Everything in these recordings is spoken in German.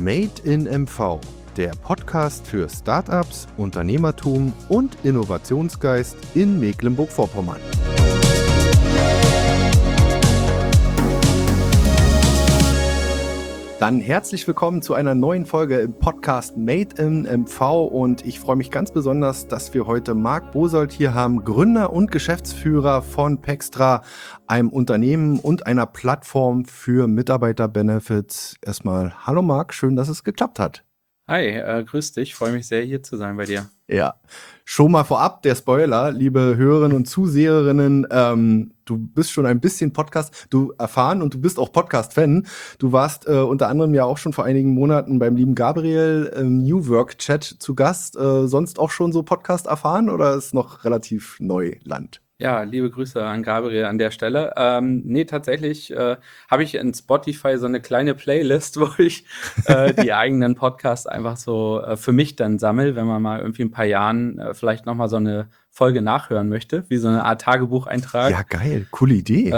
Made in MV, der Podcast für Startups, Unternehmertum und Innovationsgeist in Mecklenburg-Vorpommern. Dann herzlich willkommen zu einer neuen Folge im Podcast Made in MV und ich freue mich ganz besonders, dass wir heute Marc Bosold hier haben, Gründer und Geschäftsführer von Pextra, einem Unternehmen und einer Plattform für Mitarbeiterbenefits. Erstmal, hallo Marc, schön, dass es geklappt hat. Hi, grüß dich, freue mich sehr, hier zu sein bei dir. Ja, schon mal vorab der Spoiler, liebe Hörerinnen und Zuseherinnen, du bist schon ein bisschen du erfahren und du bist auch Podcast-Fan. Du warst unter anderem ja auch schon vor einigen Monaten beim lieben Gabriel im New Work Chat zu Gast. Sonst auch schon so Podcast erfahren oder ist noch relativ Neuland? Ja, liebe Grüße an Gabriel an der Stelle. Nee, tatsächlich habe ich in Spotify so eine kleine Playlist, wo ich die eigenen Podcasts einfach so für mich dann sammle, wenn man mal irgendwie ein paar Jahren vielleicht nochmal so eine Folge nachhören möchte, wie so eine Art Tagebucheintrag. Ja, geil, coole Idee.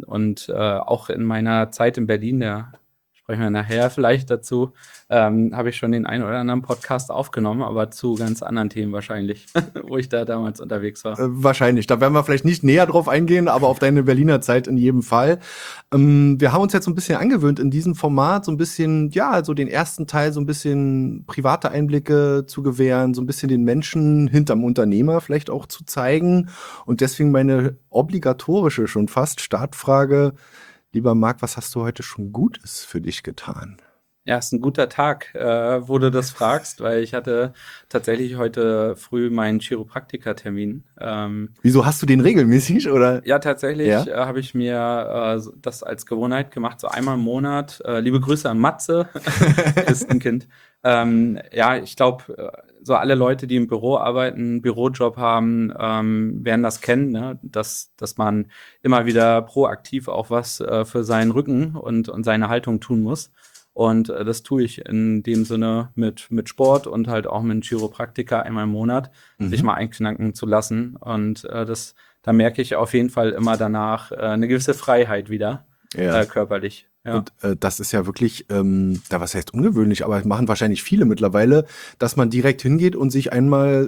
Auch in meiner Zeit in Berlin, da sprechen wir nachher vielleicht dazu, habe ich schon den einen oder anderen Podcast aufgenommen, aber zu ganz anderen Themen wahrscheinlich, wo ich da damals unterwegs war. Wahrscheinlich, da werden wir vielleicht nicht näher drauf eingehen, aber auf deine Berliner Zeit in jedem Fall. Wir haben uns jetzt so ein bisschen angewöhnt, in diesem Format so ein bisschen, ja, so den ersten Teil so ein bisschen private Einblicke zu gewähren, so ein bisschen den Menschen hinterm Unternehmer vielleicht auch zu zeigen. Und deswegen meine obligatorische, schon fast Startfrage: Lieber Marc, was hast du heute schon Gutes für dich getan? Ja, ist ein guter Tag, wo du das fragst, weil ich hatte tatsächlich heute früh meinen Chiropraktikertermin. Wieso, hast du den regelmäßig, oder? Ja, tatsächlich Ja? habe ich mir das als Gewohnheit gemacht, so einmal im Monat. Liebe Grüße an Matze, Christenkind. Ja, ich glaube, so alle Leute, die im Büro arbeiten, einen Bürojob haben, werden das kennen, ne? Dass man immer wieder proaktiv auch was für seinen Rücken und seine Haltung tun muss. Und das tue ich in dem Sinne mit Sport und halt auch mit einem Chiropraktiker einmal im Monat, sich mal einknacken zu lassen. Und da merke ich auf jeden Fall immer danach eine gewisse Freiheit wieder, körperlich. Ja. Und das ist ja wirklich, was heißt ungewöhnlich, aber machen wahrscheinlich viele mittlerweile, dass man direkt hingeht und sich einmal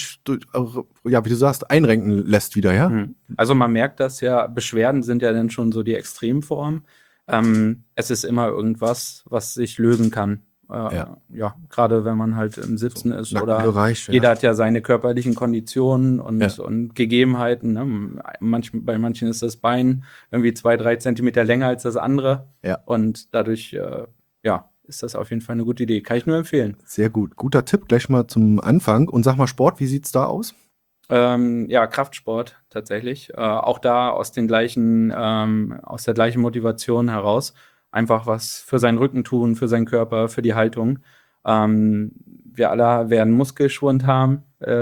ja, wie du sagst, einrenken lässt wieder, ja? Also man merkt das ja, Beschwerden sind ja dann schon so die Extremform. Es ist immer irgendwas, was sich lösen kann. Ja, gerade wenn man halt im Sitzen ist oder jeder hat ja seine körperlichen Konditionen und Gegebenheiten. Ne? Bei manchen ist das Bein irgendwie 2-3 Zentimeter länger als das andere. Ja. Und dadurch, ist das auf jeden Fall eine gute Idee. Kann ich nur empfehlen. Sehr gut. Guter Tipp gleich mal zum Anfang. Und sag mal, Sport, wie sieht's da aus? Kraftsport tatsächlich. Auch da aus der gleichen Motivation heraus. Einfach was für seinen Rücken tun, für seinen Körper, für die Haltung. Wir alle werden Muskelschwund haben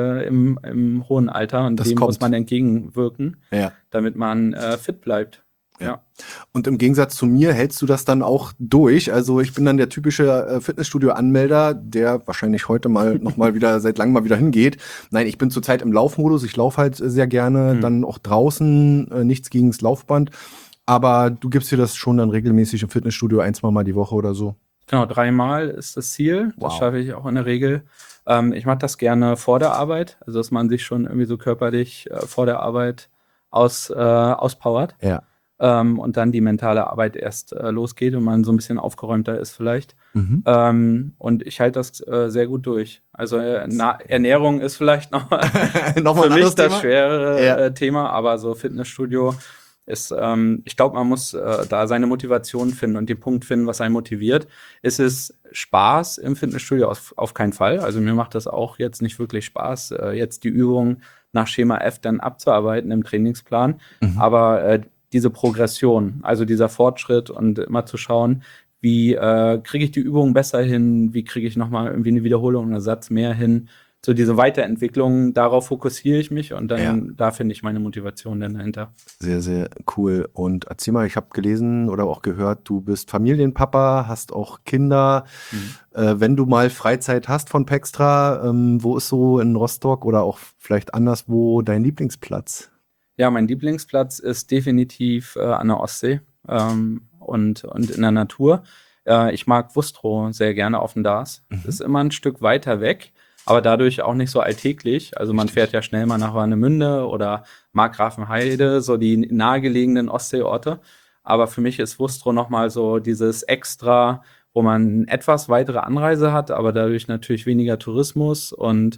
im hohen Alter und dem muss man entgegenwirken, damit man fit bleibt. Ja. Und im Gegensatz zu mir hältst du das dann auch durch. Also ich bin dann der typische Fitnessstudio-Anmelder, der wahrscheinlich heute seit langem mal wieder hingeht. Nein, ich bin zurzeit im Laufmodus. Ich laufe halt sehr gerne, dann auch draußen, nichts gegen das Laufband. Aber du gibst dir das schon dann regelmäßig im Fitnessstudio 1-2 Mal die Woche oder so? Genau, 3-mal ist das Ziel. Wow. Das schaffe ich auch in der Regel. Ich mache das gerne vor der Arbeit, also dass man sich schon irgendwie so körperlich vor der Arbeit auspowert. Ja. Und dann die mentale Arbeit erst losgeht und man so ein bisschen aufgeräumter ist vielleicht. Und ich halte das sehr gut durch. Also Ernährung ist vielleicht noch für mich das schwere Thema, aber so Fitnessstudio ist, ich glaube, man muss da seine Motivation finden und den Punkt finden, was einen motiviert. Ist es Spaß im Fitnessstudio? Auf keinen Fall. Also mir macht das auch jetzt nicht wirklich Spaß, jetzt die Übungen nach Schema F dann abzuarbeiten im Trainingsplan. Aber diese Progression, also dieser Fortschritt und immer zu schauen, wie kriege ich die Übungen besser hin, wie kriege ich nochmal irgendwie eine Wiederholung, einen Satz mehr hin, so diese Weiterentwicklung, darauf fokussiere ich mich und dann da finde ich meine Motivation dann dahinter. Sehr, sehr cool. Und erzähl mal, ich habe gelesen oder auch gehört, du bist Familienpapa, hast auch Kinder. Wenn du mal Freizeit hast von Pextra, wo ist so in Rostock oder auch vielleicht anderswo dein Lieblingsplatz? Ja, mein Lieblingsplatz ist definitiv an der Ostsee und in der Natur. Ich mag Wustrow sehr gerne auf dem Dars. Ist immer ein Stück weiter weg, aber dadurch auch nicht so alltäglich. Also man fährt ja schnell mal nach Warnemünde oder Markgrafenheide, so die nahegelegenen Ostseeorte. Aber für mich ist Wustrow nochmal so dieses Extra, wo man etwas weitere Anreise hat, aber dadurch natürlich weniger Tourismus. Und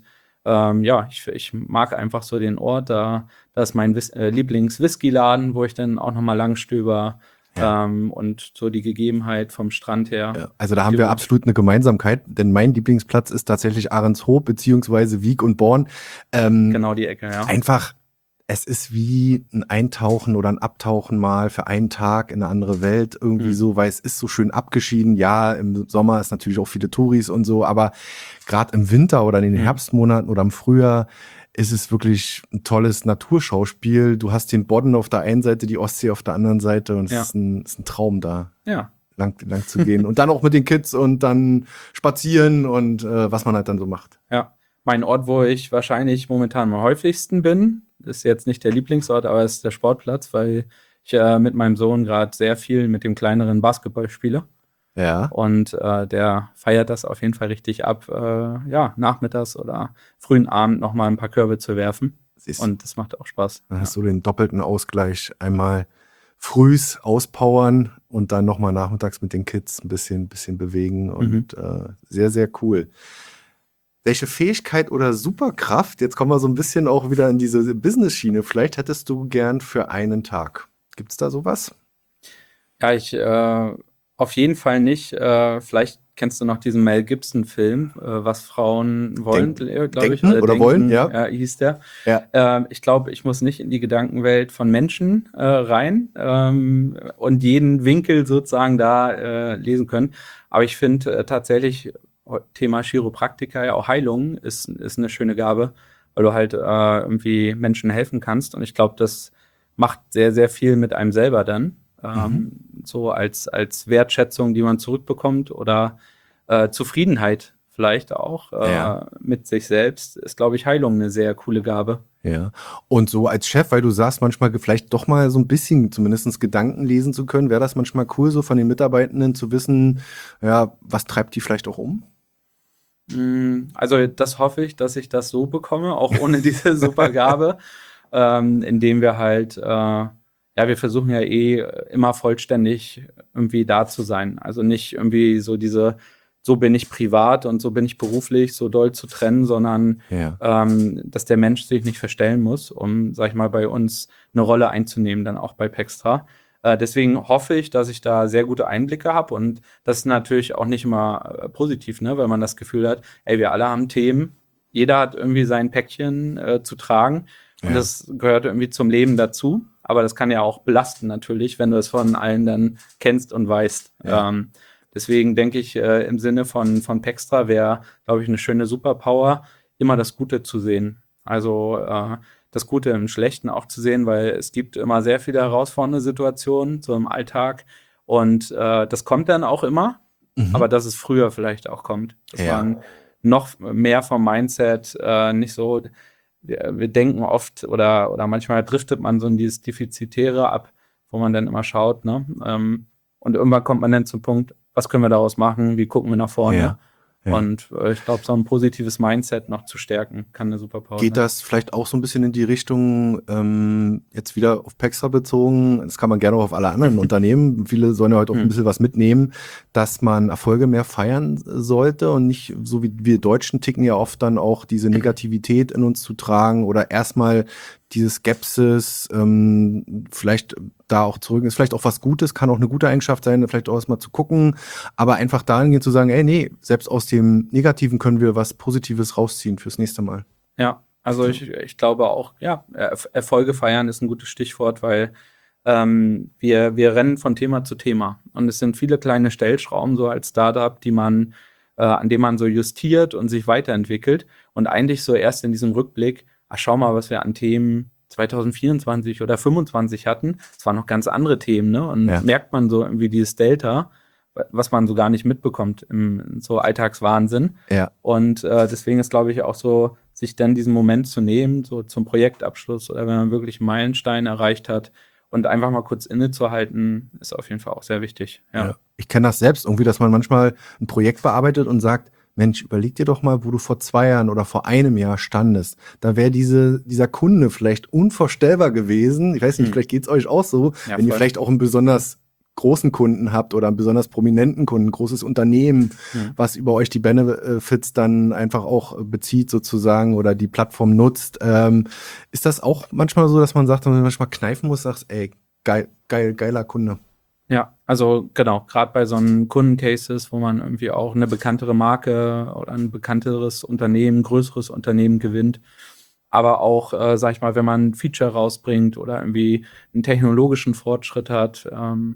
ich mag einfach so den Ort. Da ist mein Lieblings-Whisky-Laden, wo ich dann auch nochmal lang stöber. Ja. Und so die Gegebenheit vom Strand her. Ja, also da haben wir absolut eine Gemeinsamkeit, denn mein Lieblingsplatz ist tatsächlich Ahrenshoop beziehungsweise Wiek und Born. Genau die Ecke, ja. Einfach, es ist wie ein Eintauchen oder ein Abtauchen mal für einen Tag in eine andere Welt irgendwie so, weil es ist so schön abgeschieden. Ja, im Sommer ist natürlich auch viele Touris und so, aber gerade im Winter oder in den Herbstmonaten oder im Frühjahr ist es wirklich ein tolles Naturschauspiel. Du hast den Bodden auf der einen Seite, die Ostsee auf der anderen Seite und es ist ein Traum da. Ja. Lang zu gehen. Und dann auch mit den Kids und dann spazieren und was man halt dann so macht. Ja, mein Ort, wo ich wahrscheinlich momentan am häufigsten bin, ist jetzt nicht der Lieblingsort, aber ist der Sportplatz, weil ich mit meinem Sohn gerade sehr viel mit dem kleineren Basketball spiele. Ja. Und der feiert das auf jeden Fall richtig ab, nachmittags oder frühen Abend nochmal ein paar Körbe zu werfen. Und das macht auch Spaß. Dann hast du den doppelten Ausgleich. Einmal frühs auspowern und dann nochmal nachmittags mit den Kids ein bisschen bewegen und sehr, sehr cool. Welche Fähigkeit oder Superkraft, jetzt kommen wir so ein bisschen auch wieder in diese Business-Schiene, vielleicht hättest du gern für einen Tag. Gibt's da sowas? Ja, ich auf jeden Fall nicht. Vielleicht kennst du noch diesen Mel Gibson-Film, Was Frauen wollen, glaube ich. Oder denken, wollen, ja. Ja, hieß der. Ja. Ich glaube, ich muss nicht in die Gedankenwelt von Menschen rein und jeden Winkel sozusagen da lesen können. Aber ich finde tatsächlich, Thema Chiropraktiker, ja auch Heilung ist eine schöne Gabe, weil du halt irgendwie Menschen helfen kannst. Und ich glaube, das macht sehr, sehr viel mit einem selber dann. So als Wertschätzung, die man zurückbekommt oder Zufriedenheit vielleicht auch mit sich selbst, ist, glaube ich, Heilung eine sehr coole Gabe. Ja, und so als Chef, weil du sagst, manchmal vielleicht doch mal so ein bisschen zumindest Gedanken lesen zu können, wäre das manchmal cool, so von den Mitarbeitenden zu wissen, ja, was treibt die vielleicht auch um? Also das hoffe ich, dass ich das so bekomme, auch ohne diese Supergabe, indem wir halt wir versuchen ja immer vollständig irgendwie da zu sein. Also nicht irgendwie so so bin ich privat und so bin ich beruflich, so doll zu trennen, sondern dass der Mensch sich nicht verstellen muss, um, sag ich mal, bei uns eine Rolle einzunehmen, dann auch bei Pextra. Deswegen hoffe ich, dass ich da sehr gute Einblicke habe und das ist natürlich auch nicht immer positiv, ne, weil man das Gefühl hat, wir alle haben Themen, jeder hat irgendwie sein Päckchen zu tragen und das gehört irgendwie zum Leben dazu. Aber das kann ja auch belasten natürlich, wenn du es von allen dann kennst und weißt. Ja. Deswegen denke ich, im Sinne von Pextra wäre, glaube ich, eine schöne Superpower, immer das Gute zu sehen. Also das Gute im Schlechten auch zu sehen, weil es gibt immer sehr viele herausfordernde Situationen, so im Alltag. Und das kommt dann auch immer, aber dass es früher vielleicht auch kommt. Das war noch mehr vom Mindset nicht so. Wir denken oft oder manchmal driftet man so in dieses Defizitäre ab, wo man dann immer schaut, ne? Und irgendwann kommt man dann zum Punkt, was können wir daraus machen, wie gucken wir nach vorne? Ja. Und ich glaube, so ein positives Mindset noch zu stärken, kann eine Superpower sein. Geht das vielleicht auch so ein bisschen in die Richtung, jetzt wieder auf Pextra bezogen, das kann man gerne auch auf alle anderen Unternehmen, viele sollen ja heute auch ein bisschen was mitnehmen, dass man Erfolge mehr feiern sollte und nicht, so wie wir Deutschen ticken ja oft dann auch diese Negativität in uns zu tragen oder erstmal diese Skepsis, vielleicht da auch zurück, ist vielleicht auch was Gutes, kann auch eine gute Eigenschaft sein, vielleicht auch erstmal zu gucken, aber einfach dahingehend zu sagen, nee, selbst aus dem Negativen können wir was Positives rausziehen fürs nächste Mal. Ja, also ich glaube auch, Erfolge feiern ist ein gutes Stichwort, weil wir rennen von Thema zu Thema und es sind viele kleine Stellschrauben so als Startup, an denen man so justiert und sich weiterentwickelt und eigentlich so erst in diesem Rückblick, schau mal, was wir an Themen 2024 oder 2025 hatten. Es waren noch ganz andere Themen, ne? Und merkt man so irgendwie dieses Delta, was man so gar nicht mitbekommt im so Alltagswahnsinn. Ja. Und deswegen ist, glaube ich, auch so, sich dann diesen Moment zu nehmen, so zum Projektabschluss oder wenn man wirklich einen Meilenstein erreicht hat Und einfach mal kurz innezuhalten, ist auf jeden Fall auch sehr wichtig. Ja. Ich kenne das selbst irgendwie, dass man manchmal ein Projekt bearbeitet und sagt, Mensch, überleg dir doch mal, wo du vor 2 Jahren oder vor einem Jahr standest. Da wäre dieser Kunde vielleicht unvorstellbar gewesen. Ich weiß nicht, vielleicht geht's euch auch so, wenn ihr vielleicht auch einen besonders großen Kunden habt oder einen besonders prominenten Kunden, ein großes Unternehmen, was über euch die Benefits dann einfach auch bezieht sozusagen oder die Plattform nutzt. Ist das auch manchmal so, dass man sagt, wenn man manchmal kneifen muss, sagst, ey, geiler Kunde? Ja, also genau, gerade bei so einen Kundencases, wo man irgendwie auch eine bekanntere Marke oder ein bekannteres Unternehmen, größeres Unternehmen gewinnt, aber auch, sag ich mal, wenn man ein Feature rausbringt oder irgendwie einen technologischen Fortschritt hat,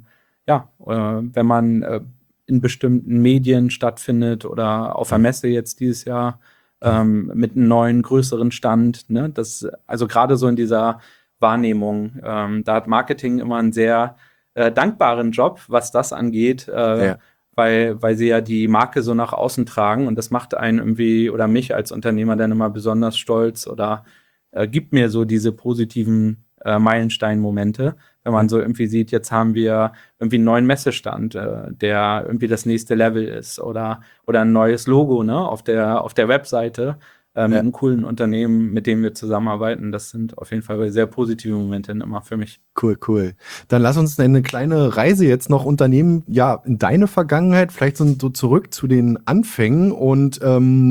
wenn man in bestimmten Medien stattfindet oder auf der Messe jetzt dieses Jahr mit einem neuen, größeren Stand, ne? Das, also gerade so in dieser Wahrnehmung, da hat Marketing immer einen sehr dankbaren Job, was das angeht, weil sie ja die Marke so nach außen tragen und das macht einen irgendwie oder mich als Unternehmer dann immer besonders stolz oder gibt mir so diese positiven Meilenstein-Momente, wenn man so irgendwie sieht, jetzt haben wir irgendwie einen neuen Messestand, der irgendwie das nächste Level ist oder ein neues Logo, ne, auf der Webseite. Mit einem coolen Unternehmen, mit dem wir zusammenarbeiten. Das sind auf jeden Fall sehr positive Momente immer für mich. Cool. Dann lass uns eine kleine Reise jetzt noch unternehmen, ja, in deine Vergangenheit, vielleicht so zurück zu den Anfängen. Und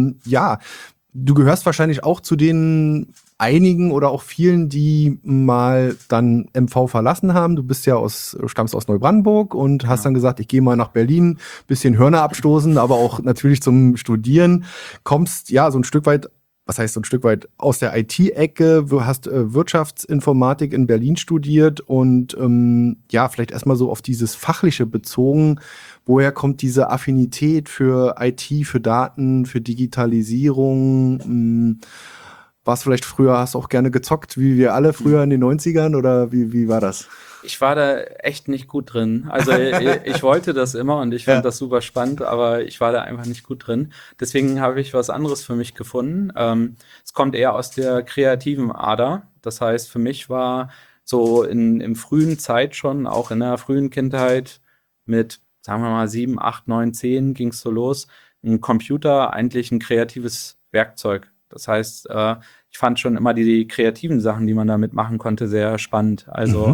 du gehörst wahrscheinlich auch zu den einigen oder auch vielen, die mal dann MV verlassen haben. Du stammst aus Neubrandenburg und hast dann gesagt, ich gehe mal nach Berlin, bisschen Hörner abstoßen, aber auch natürlich zum Studieren. Kommst ja so ein Stück weit, was heißt so ein Stück weit, aus der IT-Ecke, hast Wirtschaftsinformatik in Berlin studiert und vielleicht erstmal so auf dieses Fachliche bezogen. Woher kommt diese Affinität für IT, für Daten, für Digitalisierung? Warst vielleicht früher, hast auch gerne gezockt, wie wir alle früher in den 90ern oder wie war das? Ich war da echt nicht gut drin. Also ich wollte das immer und ich fand das super spannend, aber ich war da einfach nicht gut drin. Deswegen habe ich was anderes für mich gefunden. Es kommt eher aus der kreativen Ader. Das heißt, für mich war so im frühen Zeit schon, auch in der frühen Kindheit mit, sagen wir mal, 7, 8, 9, 10 ging es so los, ein Computer eigentlich ein kreatives Werkzeug. Das heißt, ich fand schon immer die kreativen Sachen, die man damit machen konnte, sehr spannend. Also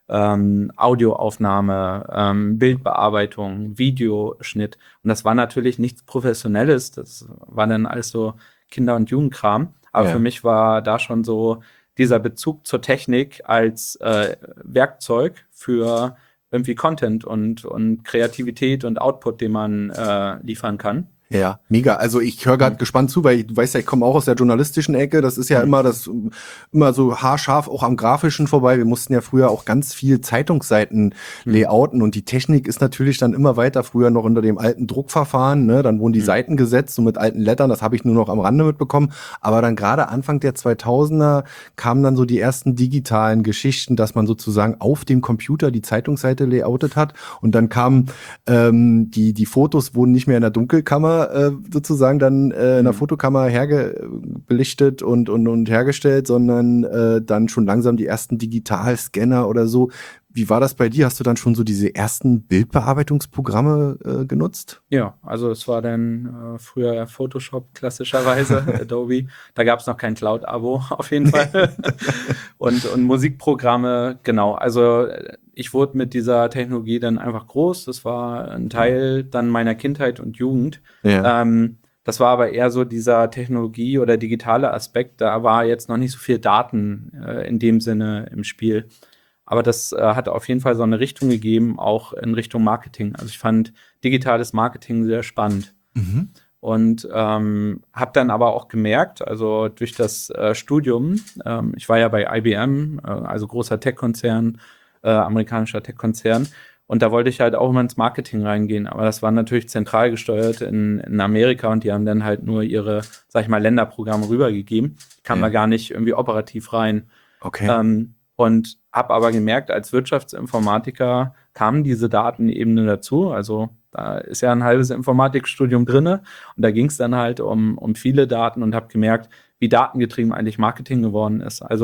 Audioaufnahme, Bildbearbeitung, Videoschnitt. Und das war natürlich nichts Professionelles. Das war dann alles so Kinder- und Jugendkram. Aber für mich war da schon so dieser Bezug zur Technik als Werkzeug für irgendwie Content und Kreativität und Output, den man liefern kann. Ja, mega. Also ich höre gerade gespannt zu, weil du weißt ja, ich komme auch aus der journalistischen Ecke. Das ist ja immer so haarscharf auch am Grafischen vorbei. Wir mussten ja früher auch ganz viel Zeitungsseiten layouten und die Technik ist natürlich dann immer weiter, früher noch unter dem alten Druckverfahren, ne? Dann wurden die Seiten gesetzt, so mit alten Lettern, das habe ich nur noch am Rande mitbekommen. Aber dann gerade Anfang der 2000er kamen dann so die ersten digitalen Geschichten, dass man sozusagen auf dem Computer die Zeitungsseite layoutet hat und dann kamen die Fotos wurden nicht mehr in der Dunkelkammer sozusagen dann in der Fotokammer belichtet und hergestellt, sondern dann schon langsam die ersten Digitalscanner oder so. Wie war das bei dir? Hast du dann schon so diese ersten Bildbearbeitungsprogramme genutzt? Ja, also es war dann früher Photoshop klassischerweise, Adobe. Da gab es noch kein Cloud-Abo auf jeden Fall. und Musikprogramme, genau. Also ich wurde mit dieser Technologie dann einfach groß. Das war ein Teil dann meiner Kindheit und Jugend. Ja. Das war aber eher so dieser Technologie- oder digitale Aspekt. Da war jetzt noch nicht so viel Daten in dem Sinne im Spiel. Aber das hat auf jeden Fall so eine Richtung gegeben, auch in Richtung Marketing. Also ich fand digitales Marketing sehr spannend. Und habe dann aber auch gemerkt, also durch das Studium, ich war ja bei IBM, also großer Tech-Konzern, amerikanischer Tech-Konzern, und da wollte ich halt auch immer ins Marketing reingehen. Aber das war natürlich zentral gesteuert in Amerika und die haben dann halt nur ihre, sag ich mal, Länderprogramme rübergegeben. Ich kam da gar nicht irgendwie operativ rein. Okay. Und habe aber gemerkt, als Wirtschaftsinformatiker kamen diese Datenebene dazu. Also da ist ja ein halbes Informatikstudium drinne und da ging es dann halt um viele Daten und habe gemerkt, wie datengetrieben eigentlich Marketing geworden ist. Also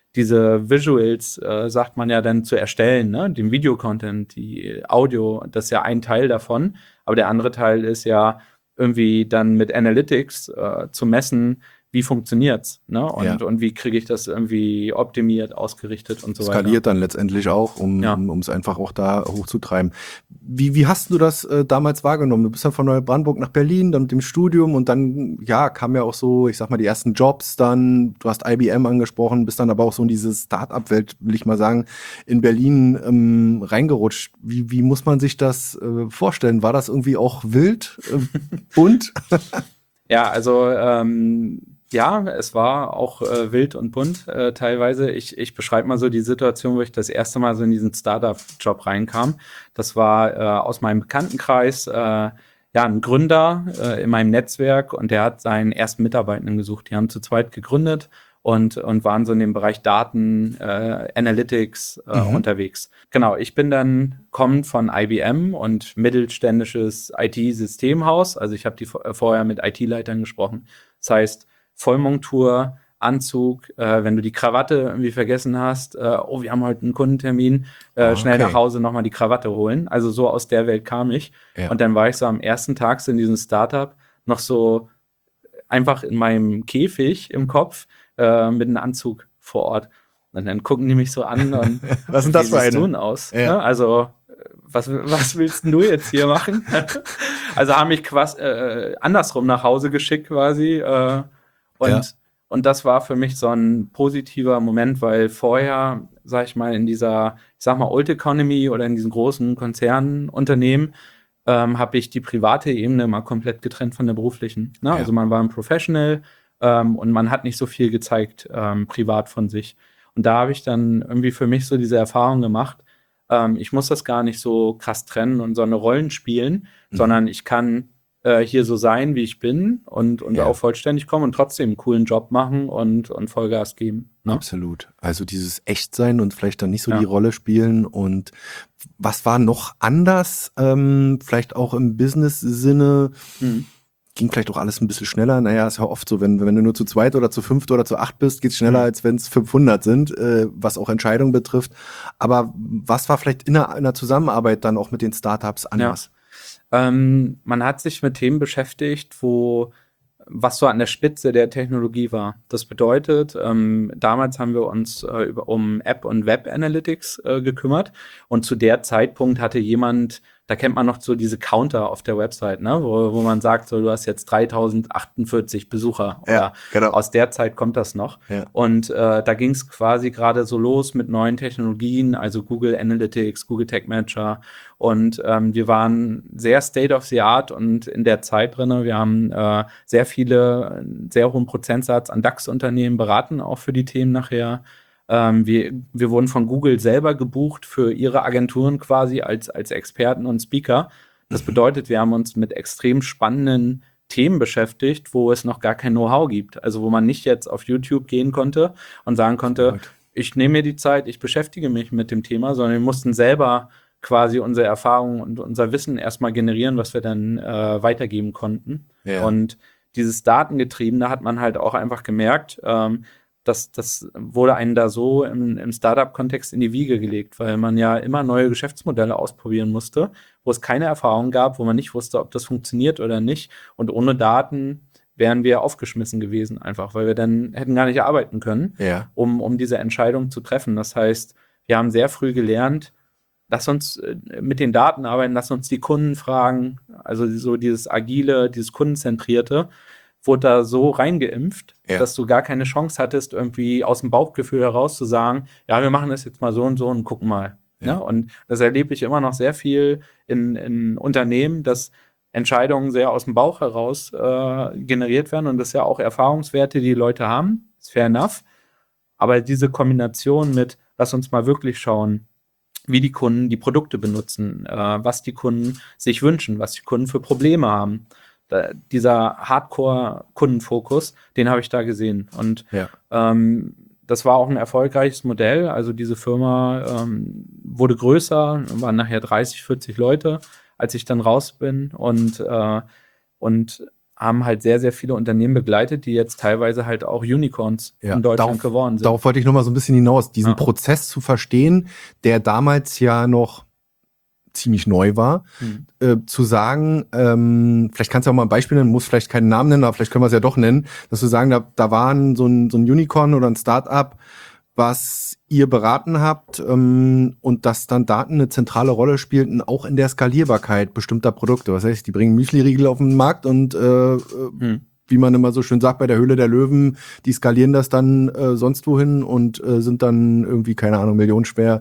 diese Visuals, sagt man ja dann zu erstellen, ne? Den Videocontent, die Audio, das ist ja ein Teil davon. Aber der andere Teil ist ja irgendwie dann mit Analytics zu messen, wie funktioniert's, ne? Und wie kriege ich das irgendwie optimiert, ausgerichtet und so weiter. Skaliert dann letztendlich auch, um es einfach auch da hochzutreiben. Wie hast du das damals wahrgenommen? Du bist dann von Neubrandenburg nach Berlin, dann mit dem Studium und dann, kamen ja auch so, ich sag mal, die ersten Jobs dann. Du hast IBM angesprochen, bist dann aber auch so in diese Start-up-Welt, will ich mal sagen, in Berlin reingerutscht. Wie muss man sich das vorstellen? War das irgendwie auch wild, bunt? Ja, also ja, es war auch wild und bunt teilweise. Ich beschreibe mal so die Situation, wo ich das erste Mal so in diesen Startup-Job reinkam. Das war aus meinem Bekanntenkreis, ein Gründer in meinem Netzwerk und der hat seinen ersten Mitarbeitenden gesucht. Die haben zu zweit gegründet und waren so in dem Bereich Daten, Analytics unterwegs. Genau, ich bin dann kommend von IBM und mittelständisches IT-Systemhaus. Also ich habe vorher mit IT-Leitern gesprochen. Das heißt, Vollmontur, Anzug, wenn du die Krawatte irgendwie vergessen hast, wir haben heute einen Kundentermin, schnell nach Hause nochmal die Krawatte holen. Also so aus der Welt kam ich. Ja. Und dann war ich so am ersten Tag so in diesem Startup noch so einfach in meinem Käfig im Kopf mit einem Anzug vor Ort. Und dann gucken die mich so an und was sind das für eine? Wie siehst du aus? Ja. Ne? Also was willst denn du jetzt hier machen? Also haben mich andersrum nach Hause geschickt quasi. Und das war für mich so ein positiver Moment, weil vorher, sag ich mal, in dieser, ich sag mal, Old Economy oder in diesen großen Konzernunternehmen habe ich die private Ebene mal komplett getrennt von der beruflichen. Ne? Ja. Also man war ein Professional und man hat nicht so viel gezeigt privat von sich. Und da habe ich dann irgendwie für mich so diese Erfahrung gemacht, ich muss das gar nicht so krass trennen und so eine Rollen spielen, sondern ich kann hier so sein, wie ich bin und auch vollständig kommen und trotzdem einen coolen Job machen und Vollgas geben. Ne? Absolut. Also dieses Echtsein und vielleicht dann nicht so die Rolle spielen. Und was war noch anders? Vielleicht auch im Business-Sinne? Ging vielleicht auch alles ein bisschen schneller. Naja, ist ja oft so, wenn du nur zu zweit oder zu fünft oder zu acht bist, geht's schneller, als wenn es 500 sind, was auch Entscheidungen betrifft. Aber was war vielleicht in der Zusammenarbeit dann auch mit den Startups anders? Man hat sich mit Themen beschäftigt, was so an der Spitze der Technologie war. Das bedeutet, damals haben wir uns um App- und Web-Analytics gekümmert und zu der Zeitpunkt hatte jemand, da kennt man noch so diese Counter auf der Website, ne? wo man sagt, so, du hast jetzt 3048 Besucher. Ja, genau. Aus der Zeit kommt das noch. Ja. Und da ging es quasi gerade so los mit neuen Technologien, also Google Analytics, Google Tag Manager. Und wir waren sehr State of the Art und in der Zeit drin. Wir haben sehr hohen Prozentsatz an DAX-Unternehmen beraten, auch für die Themen nachher. Wir wurden von Google selber gebucht für ihre Agenturen quasi als Experten und Speaker. Das bedeutet, wir haben uns mit extrem spannenden Themen beschäftigt, wo es noch gar kein Know-how gibt. Also wo man nicht jetzt auf YouTube gehen konnte und sagen konnte, ich nehme mir die Zeit, ich beschäftige mich mit dem Thema, sondern wir mussten selber quasi unsere Erfahrungen und unser Wissen erstmal generieren, was wir dann weitergeben konnten. Ja. Und dieses Datengetriebene hat man halt auch einfach gemerkt, das wurde einem da so im Startup-Kontext in die Wiege gelegt, weil man ja immer neue Geschäftsmodelle ausprobieren musste, wo es keine Erfahrung gab, wo man nicht wusste, ob das funktioniert oder nicht. Und ohne Daten wären wir aufgeschmissen gewesen einfach, weil wir dann hätten gar nicht arbeiten können, um diese Entscheidung zu treffen. Das heißt, wir haben sehr früh gelernt, lass uns mit den Daten arbeiten, lass uns die Kunden fragen, also so dieses Agile, dieses Kundenzentrierte, wurde da so reingeimpft, dass du gar keine Chance hattest, irgendwie aus dem Bauchgefühl heraus zu sagen, ja, wir machen das jetzt mal so und gucken mal. Ja. Ne? Und das erlebe ich immer noch sehr viel in Unternehmen, dass Entscheidungen sehr aus dem Bauch heraus generiert werden und das ist ja auch Erfahrungswerte, die Leute haben, ist fair enough. Aber diese Kombination mit, lass uns mal wirklich schauen, wie die Kunden die Produkte benutzen, was die Kunden sich wünschen, was die Kunden für Probleme haben. Dieser Hardcore-Kundenfokus, den habe ich da gesehen. Und das war auch ein erfolgreiches Modell. Also diese Firma wurde größer, waren nachher 30, 40 Leute, als ich dann raus bin und haben halt sehr, sehr viele Unternehmen begleitet, die jetzt teilweise halt auch Unicorns in Deutschland geworden sind. Darauf wollte ich noch mal so ein bisschen hinaus, diesen Prozess zu verstehen, der damals ja noch ziemlich neu war, zu sagen, vielleicht kannst du auch mal ein Beispiel nennen, muss vielleicht keinen Namen nennen, aber vielleicht können wir es ja doch nennen, dass wir sagen, da war so ein Unicorn oder ein Startup, was ihr beraten habt und dass dann Daten eine zentrale Rolle spielten, auch in der Skalierbarkeit bestimmter Produkte. Was heißt, die bringen Müsli-Riegel auf den Markt und wie man immer so schön sagt, bei der Höhle der Löwen, die skalieren das dann sonst wohin und sind dann irgendwie, keine Ahnung, millionenschwer.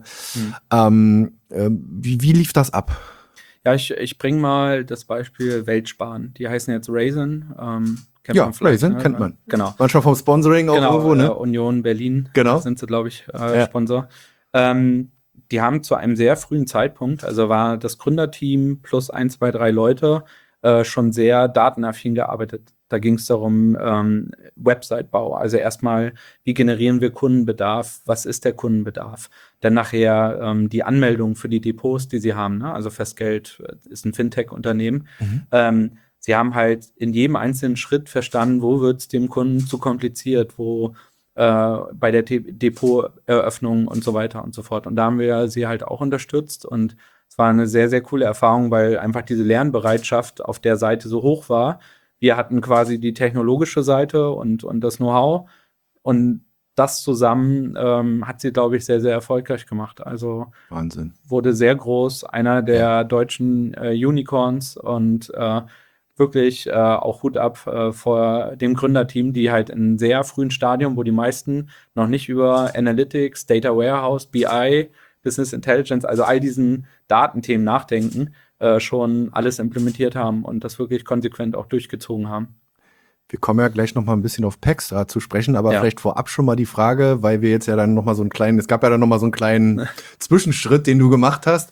Wie lief das ab? Ja, ich bringe mal das Beispiel Weltsparen. Die heißen jetzt Raisin. Kennt man Raisin, ne? Kennt man. Genau. Manchmal vom Sponsoring auch irgendwo, ne? Union Berlin, genau. Sind sie, glaube ich, Sponsor. Die haben zu einem sehr frühen Zeitpunkt, also war das Gründerteam plus 1, 2, 3 Leute schon sehr datenaffin gearbeitet. Da ging es darum, Website-Bau. Also erstmal, wie generieren wir Kundenbedarf? Was ist der Kundenbedarf? Dann nachher die Anmeldung für die Depots, die sie haben. Ne? Also Festgeld ist ein Fintech-Unternehmen. Sie haben halt in jedem einzelnen Schritt verstanden, wo wird es dem Kunden zu kompliziert, wo bei der Depoteröffnung und so weiter und so fort. Und da haben wir sie halt auch unterstützt und es war eine sehr, sehr coole Erfahrung, weil einfach diese Lernbereitschaft auf der Seite so hoch war. Wir hatten quasi die technologische Seite und das Know-how und das zusammen hat sie, glaube ich, sehr, sehr erfolgreich gemacht. Also Wahnsinn. Wurde sehr groß, einer der deutschen Unicorns und wirklich auch Hut ab vor dem Gründerteam, die halt in einem sehr frühen Stadium, wo die meisten noch nicht über Analytics, Data Warehouse, BI, Business Intelligence, also all diesen Datenthemen nachdenken, schon alles implementiert haben und das wirklich konsequent auch durchgezogen haben. Wir kommen ja gleich noch mal ein bisschen auf Pextra zu sprechen, aber vielleicht vorab schon mal die Frage, weil wir jetzt ja dann noch mal es gab ja dann noch mal so einen kleinen Zwischenschritt, den du gemacht hast.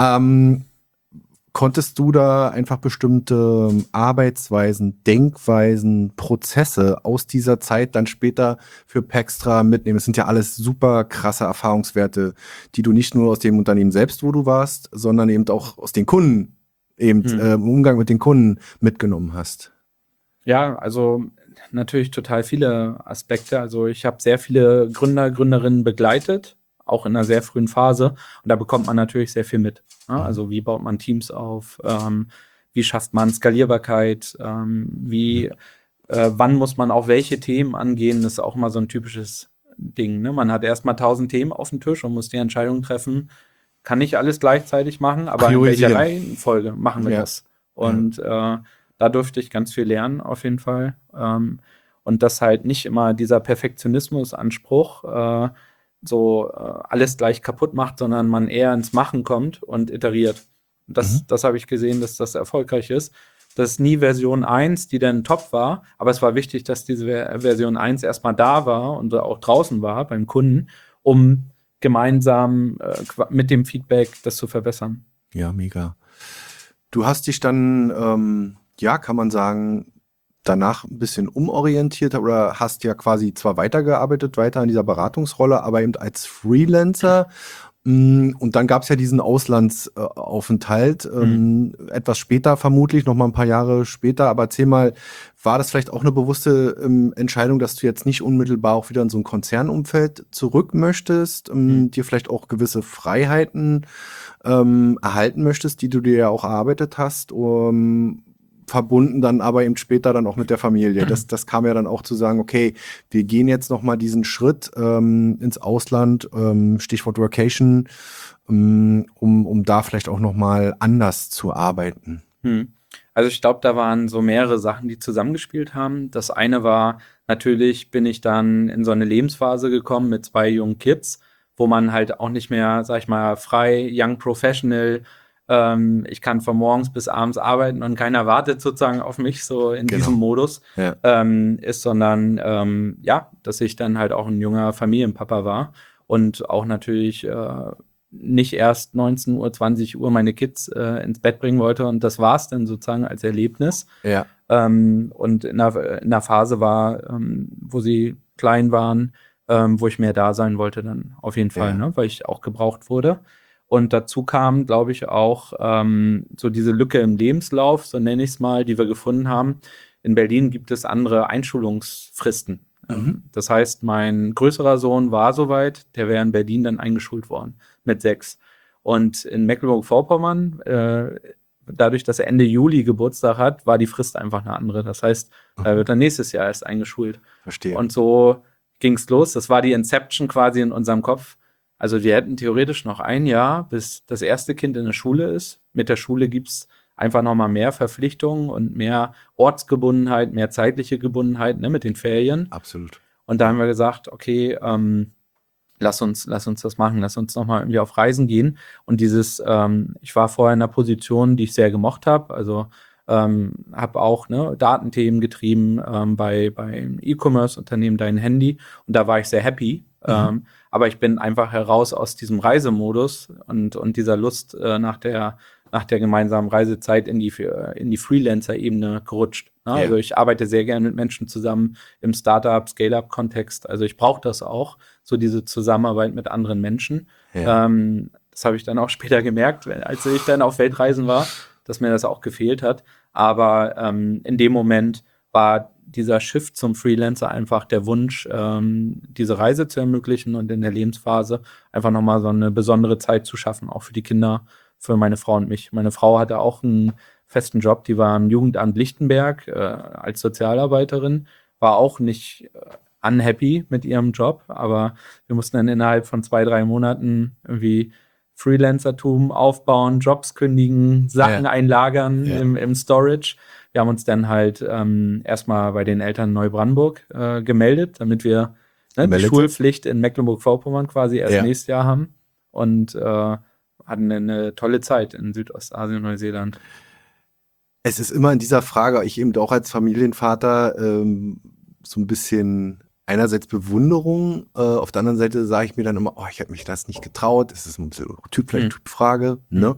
Konntest du da einfach bestimmte Arbeitsweisen, Denkweisen, Prozesse aus dieser Zeit dann später für Pextra mitnehmen? Es sind ja alles super krasse Erfahrungswerte, die du nicht nur aus dem Unternehmen selbst, wo du warst, sondern eben auch aus den Kunden, im Umgang mit den Kunden mitgenommen hast. Ja, also natürlich total viele Aspekte. Also ich habe sehr viele Gründer, Gründerinnen begleitet, auch in einer sehr frühen Phase. Und da bekommt man natürlich sehr viel mit. Ne? Also wie baut man Teams auf? Wie schafft man Skalierbarkeit? Wann muss man auch welche Themen angehen? Das ist auch mal so ein typisches Ding. Ne? Man hat erstmal 1000 Themen auf dem Tisch und muss die Entscheidung treffen. Kann nicht alles gleichzeitig machen, aber in welcher Reihenfolge machen wir das? Und da durfte ich ganz viel lernen, auf jeden Fall. Und das halt nicht immer dieser Perfektionismus-Anspruch alles gleich kaputt macht, sondern man eher ins Machen kommt und iteriert. Das habe ich gesehen, dass das erfolgreich ist. Das ist nie Version 1, die dann top war, aber es war wichtig, dass diese Version 1 erstmal da war und auch draußen war beim Kunden, um gemeinsam mit dem Feedback das zu verbessern. Ja, mega. Du hast dich dann, kann man sagen, danach ein bisschen umorientiert oder hast ja quasi zwar weitergearbeitet, weiter in dieser Beratungsrolle, aber eben als Freelancer. Und dann gab es ja diesen Auslandsaufenthalt, etwas später vermutlich, noch mal ein paar Jahre später. Aber erzähl mal, war das vielleicht auch eine bewusste Entscheidung, dass du jetzt nicht unmittelbar auch wieder in so ein Konzernumfeld zurück möchtest, dir vielleicht auch gewisse Freiheiten erhalten möchtest, die du dir ja auch erarbeitet hast, verbunden dann aber eben später dann auch mit der Familie. Das kam ja dann auch zu sagen, okay, wir gehen jetzt noch mal diesen Schritt ins Ausland, Stichwort Workation, um da vielleicht auch noch mal anders zu arbeiten. Also ich glaube, da waren so mehrere Sachen, die zusammengespielt haben. Das eine war, natürlich bin ich dann in so eine Lebensphase gekommen mit 2 jungen Kids, wo man halt auch nicht mehr, sag ich mal, frei, young professional, ich kann von morgens bis abends arbeiten und keiner wartet sozusagen auf mich so in diesem Modus ist, sondern dass ich dann halt auch ein junger Familienpapa war und auch natürlich nicht erst 19 Uhr, 20 Uhr meine Kids ins Bett bringen wollte und das war es dann sozusagen als Erlebnis. Ja. Und in einer Phase war, wo sie klein waren, wo ich mehr da sein wollte dann auf jeden Fall, ne? Weil ich auch gebraucht wurde. Und dazu kam, glaube ich, auch so diese Lücke im Lebenslauf, so nenne ich es mal, die wir gefunden haben. in Berlin gibt es andere Einschulungsfristen. Das heißt, mein größerer Sohn war soweit, der wäre in Berlin dann eingeschult worden mit 6. Und in Mecklenburg-Vorpommern, dadurch, dass er Ende Juli Geburtstag hat, war die Frist einfach eine andere. Das heißt, er wird dann nächstes Jahr erst eingeschult. Verstehe. Und so ging es los. Das war die Inception quasi in unserem Kopf. Also wir hätten theoretisch noch ein Jahr, bis das erste Kind in der Schule ist. Mit der Schule gibt's einfach noch mal mehr Verpflichtungen und mehr Ortsgebundenheit, mehr zeitliche Gebundenheit, ne, mit den Ferien. Absolut. Und da haben wir gesagt, okay, lass uns das machen, lass uns noch mal irgendwie auf Reisen gehen. Und dieses, ich war vorher in einer Position, die ich sehr gemocht habe, also habe auch Datenthemen getrieben beim E-Commerce-Unternehmen Dein Handy, und da war ich sehr happy. Aber ich bin einfach heraus aus diesem Reisemodus und dieser Lust nach der gemeinsamen Reisezeit in die Freelancer-Ebene gerutscht. Ne? Ja. Also ich arbeite sehr gerne mit Menschen zusammen im Startup, Scale-up-Kontext. Also ich brauche das auch, so diese Zusammenarbeit mit anderen Menschen. Ja. Das habe ich dann auch später gemerkt, als ich dann auf Weltreisen war, dass mir das auch gefehlt hat. Aber in dem Moment war dieser Shift zum Freelancer einfach der Wunsch, diese Reise zu ermöglichen und in der Lebensphase einfach nochmal so eine besondere Zeit zu schaffen, auch für die Kinder, für meine Frau und mich. Meine Frau hatte auch einen festen Job, die war im Jugendamt Lichtenberg als Sozialarbeiterin, war auch nicht unhappy mit ihrem Job, aber wir mussten dann innerhalb von 2-3 Monaten irgendwie Freelancertum aufbauen, Jobs kündigen, Sachen einlagern im Storage. Wir haben uns dann halt erstmal bei den Eltern in Neubrandenburg gemeldet, damit wir die Schulpflicht in Mecklenburg-Vorpommern quasi erst nächstes Jahr haben, und hatten eine tolle Zeit in Südostasien und Neuseeland. Es ist immer in dieser Frage, ich eben auch als Familienvater, so ein bisschen einerseits Bewunderung, auf der anderen Seite sage ich mir dann immer, ich habe mich das nicht getraut. Das ist ein bisschen Typfrage. Ne?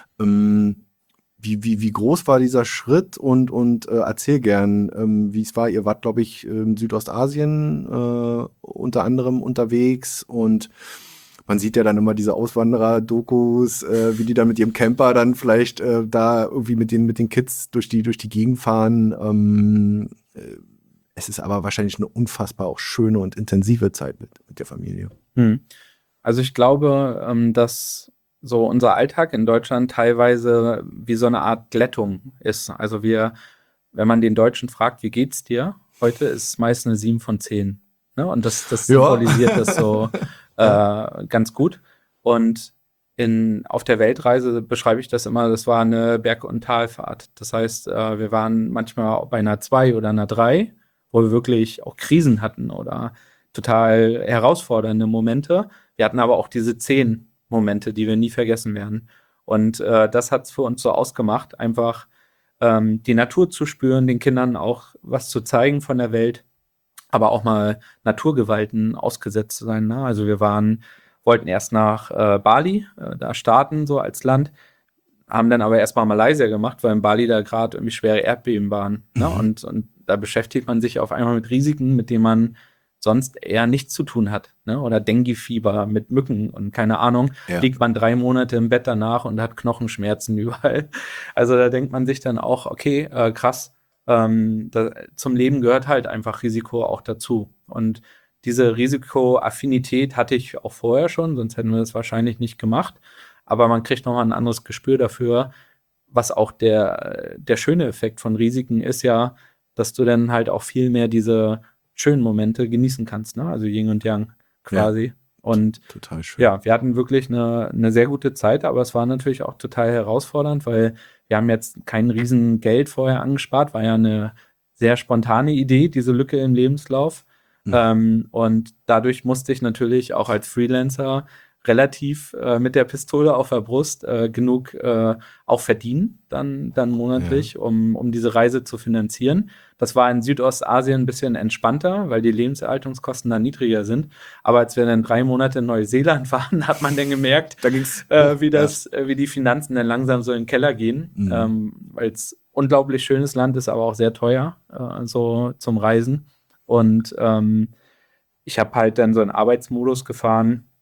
Wie groß war dieser Schritt, und erzähl gern, wie es war. Ihr wart, glaube ich, in Südostasien unter anderem unterwegs, und man sieht ja dann immer diese Auswanderer-Dokus, wie die dann mit ihrem Camper dann vielleicht da irgendwie mit den Kids durch die Gegend fahren. Es ist aber wahrscheinlich eine unfassbar auch schöne und intensive Zeit mit der Familie. Also ich glaube, dass so unser Alltag in Deutschland teilweise wie so eine Art Glättung ist. Also wenn man den Deutschen fragt, wie geht's dir? Heute ist es meist eine 7 von 10. Ne? Und das symbolisiert das so ganz gut. Und auf der Weltreise beschreibe ich das immer, das war eine Berg- und Talfahrt. Das heißt, wir waren manchmal bei einer 2 oder einer 3, wo wir wirklich auch Krisen hatten oder total herausfordernde Momente. Wir hatten aber auch diese 10 Momente, die wir nie vergessen werden. Und das hat es für uns so ausgemacht, einfach die Natur zu spüren, den Kindern auch was zu zeigen von der Welt, aber auch mal Naturgewalten ausgesetzt zu sein. Ne? Also wir wollten erst nach Bali, da starten, so als Land, haben dann aber erstmal Malaysia gemacht, weil in Bali da gerade irgendwie schwere Erdbeben waren. Ne? Und da beschäftigt man sich auf einmal mit Risiken, mit denen man sonst eher nichts zu tun hat. Ne? Oder Dengue-Fieber mit Mücken und keine Ahnung. Liegt man 3 Monate im Bett danach und hat Knochenschmerzen überall. Also da denkt man sich dann auch, okay, krass, zum Leben gehört halt einfach Risiko auch dazu. Und diese Risikoaffinität hatte ich auch vorher schon, sonst hätten wir das wahrscheinlich nicht gemacht. Aber man kriegt nochmal ein anderes Gespür dafür, was auch der schöne Effekt von Risiken ist ja, dass du dann halt auch viel mehr diese schönen Momente genießen kannst, ne? Also Yin und Yang quasi. Und total schön. Ja, wir hatten wirklich eine sehr gute Zeit, aber es war natürlich auch total herausfordernd, weil wir haben jetzt kein riesen Geld vorher angespart, war ja eine sehr spontane Idee, diese Lücke im Lebenslauf. Und dadurch musste ich natürlich auch als Freelancer relativ mit der Pistole auf der Brust genug auch verdienen, dann monatlich, um diese Reise zu finanzieren. Das war in Südostasien ein bisschen entspannter, weil die Lebenserhaltungskosten da niedriger sind. Aber als wir dann 3 Monate in Neuseeland waren, hat man dann gemerkt, da ging's, wie die Finanzen dann langsam so in den Keller gehen, weil es unglaublich schönes Land ist, aber auch sehr teuer, so zum Reisen. Und ich habe halt dann so einen Arbeitsmodus gefahren,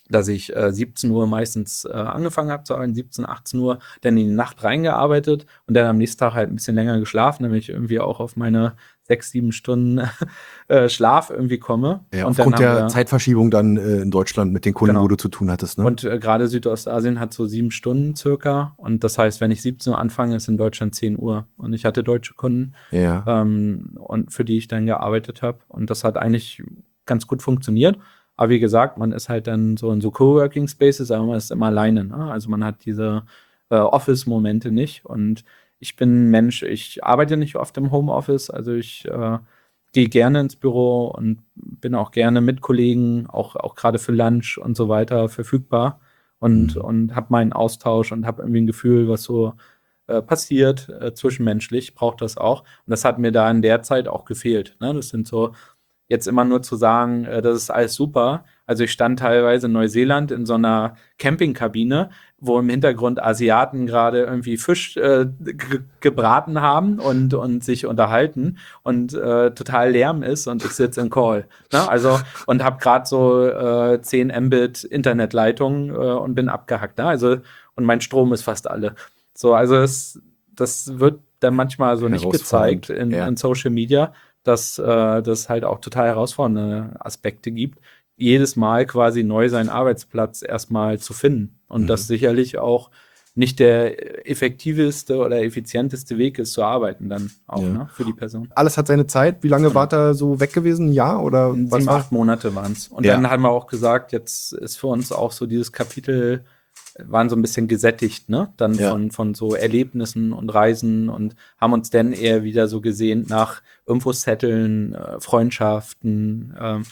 dass ich 17 Uhr meistens angefangen habe zu arbeiten, 17, 18 Uhr, dann in die Nacht reingearbeitet und dann am nächsten Tag halt ein bisschen länger geschlafen, damit ich irgendwie auch auf meine 6, 7 Stunden Schlaf irgendwie komme. Ja, und aufgrund dann haben der wir, Zeitverschiebung dann in Deutschland mit den Kunden, genau. wo du zu tun hattest, ne? Und gerade Südostasien hat so 7 Stunden circa. Und das heißt, wenn ich 17 Uhr anfange, ist in Deutschland 10 Uhr. Und ich hatte deutsche Kunden, Ja. und für die ich dann gearbeitet habe. Und das hat eigentlich ganz gut funktioniert. Aber wie gesagt, man ist halt dann so in so Coworking Spaces, aber man ist immer alleine. Ne? Also man hat diese Office-Momente nicht. Und ich bin ein Mensch, ich arbeite nicht oft im Homeoffice. Also ich gehe gerne ins Büro und bin auch gerne mit Kollegen, auch gerade für Lunch und so weiter verfügbar und habe meinen Austausch und habe irgendwie ein Gefühl, was so passiert zwischenmenschlich, braucht das auch. Und das hat mir da in der Zeit auch gefehlt. Ne? Das sind so jetzt immer nur zu sagen, das ist alles super. Also ich stand teilweise in Neuseeland in so einer Campingkabine, wo im Hintergrund Asiaten gerade irgendwie Fisch gebraten haben und sich unterhalten und total Lärm ist und ich sitze im Call. Ne? Also und habe gerade so 10 Mbit Internetleitung und bin abgehackt. Ne? Also und mein Strom ist fast alle. So, also das wird dann manchmal so nicht gezeigt in Social Media, dass das halt auch total herausfordernde Aspekte gibt, jedes Mal quasi neu seinen Arbeitsplatz erstmal zu finden. Und das sicherlich auch nicht der effektiveste oder effizienteste Weg ist zu arbeiten dann auch, ne, für die Person. Alles hat seine Zeit. Wie lange war da so weg gewesen? Ein Jahr oder was? 7, 8 Monate waren es. Und dann haben wir auch gesagt, jetzt ist für uns auch so dieses Kapitel waren so ein bisschen gesättigt, ne? Dann von so Erlebnissen und Reisen und haben uns dann eher wieder so gesehnt nach irgendwo setteln, Freundschaften,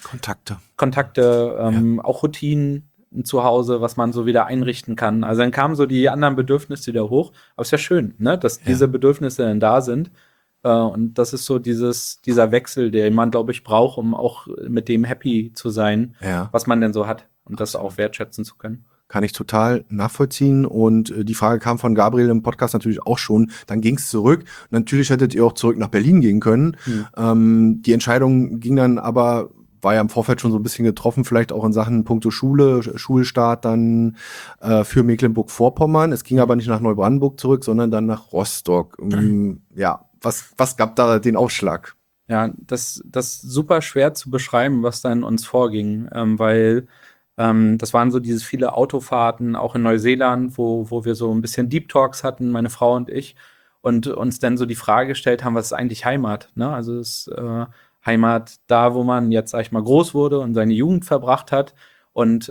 Kontakte, auch Routinen zu Hause, was man so wieder einrichten kann. Also dann kamen so die anderen Bedürfnisse wieder hoch. Aber es ist ja schön, ne? Dass diese Bedürfnisse dann da sind. Und das ist so dieser Wechsel, den man, glaube ich, braucht, um auch mit dem happy zu sein, was man denn so hat und das auch wertschätzen zu können. Kann ich total nachvollziehen. Und die Frage kam von Gabriel im Podcast natürlich auch schon. Dann ging es zurück. Natürlich hättet ihr auch zurück nach Berlin gehen können. Die Entscheidung ging dann aber, war ja im Vorfeld schon so ein bisschen getroffen, vielleicht auch in Sachen puncto Schule, Schulstart dann für Mecklenburg-Vorpommern. Es ging aber nicht nach Neubrandenburg zurück, sondern dann nach Rostock. Was gab da den Ausschlag? Ja, das ist super schwer zu beschreiben, was da in uns vorging, weil das waren so diese viele Autofahrten, auch in Neuseeland, wo wir so ein bisschen Deep Talks hatten, meine Frau und ich, und uns dann so die Frage gestellt haben, was ist eigentlich Heimat? Ne? Also ist Heimat da, wo man jetzt, sag ich mal, groß wurde und seine Jugend verbracht hat. Und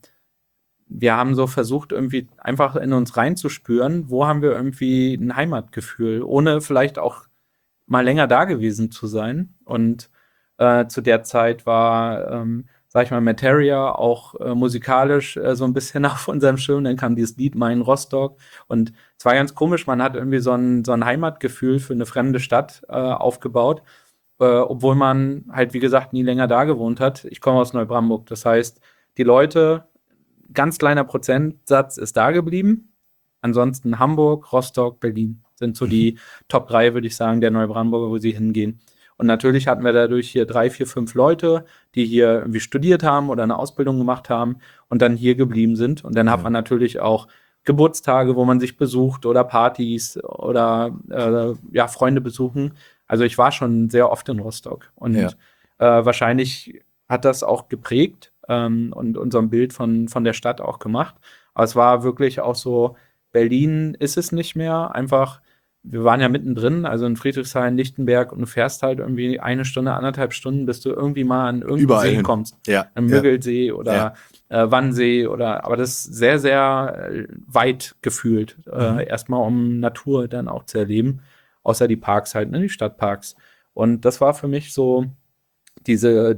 wir haben so versucht, irgendwie einfach in uns reinzuspüren, wo haben wir irgendwie ein Heimatgefühl, ohne vielleicht auch mal länger da gewesen zu sein. Und zu der Zeit war sag ich mal, Materia auch musikalisch so ein bisschen auf unserem Schirm. Dann kam dieses Lied Mein Rostock. Und es war ganz komisch, man hat irgendwie so ein Heimatgefühl für eine fremde Stadt aufgebaut, obwohl man halt, wie gesagt, nie länger da gewohnt hat. Ich komme aus Neubrandenburg. Das heißt, die Leute, ganz kleiner Prozentsatz ist da geblieben. Ansonsten Hamburg, Rostock, Berlin sind so die Top 3, würde ich sagen, der Neubrandenburger, wo sie hingehen. Und natürlich hatten wir dadurch hier 3, 4, 5 Leute, die hier irgendwie studiert haben oder eine Ausbildung gemacht haben und dann hier geblieben sind. Und dann hat man natürlich auch Geburtstage, wo man sich besucht oder Partys oder Freunde besuchen. Also ich war schon sehr oft in Rostock. Und wahrscheinlich hat das auch geprägt und unserem Bild von der Stadt auch gemacht. Aber es war wirklich auch so, Berlin ist es nicht mehr. Einfach, wir waren ja mittendrin, also in Friedrichshain, Lichtenberg, und du fährst halt irgendwie 1 Stunde, 1,5 Stunden, bis du irgendwie mal an irgendeinen See kommst. An Müggelsee oder Wannsee aber das ist sehr, sehr weit gefühlt. Erstmal, um Natur dann auch zu erleben. Außer die Parks halt, ne, die Stadtparks. Und das war für mich so diese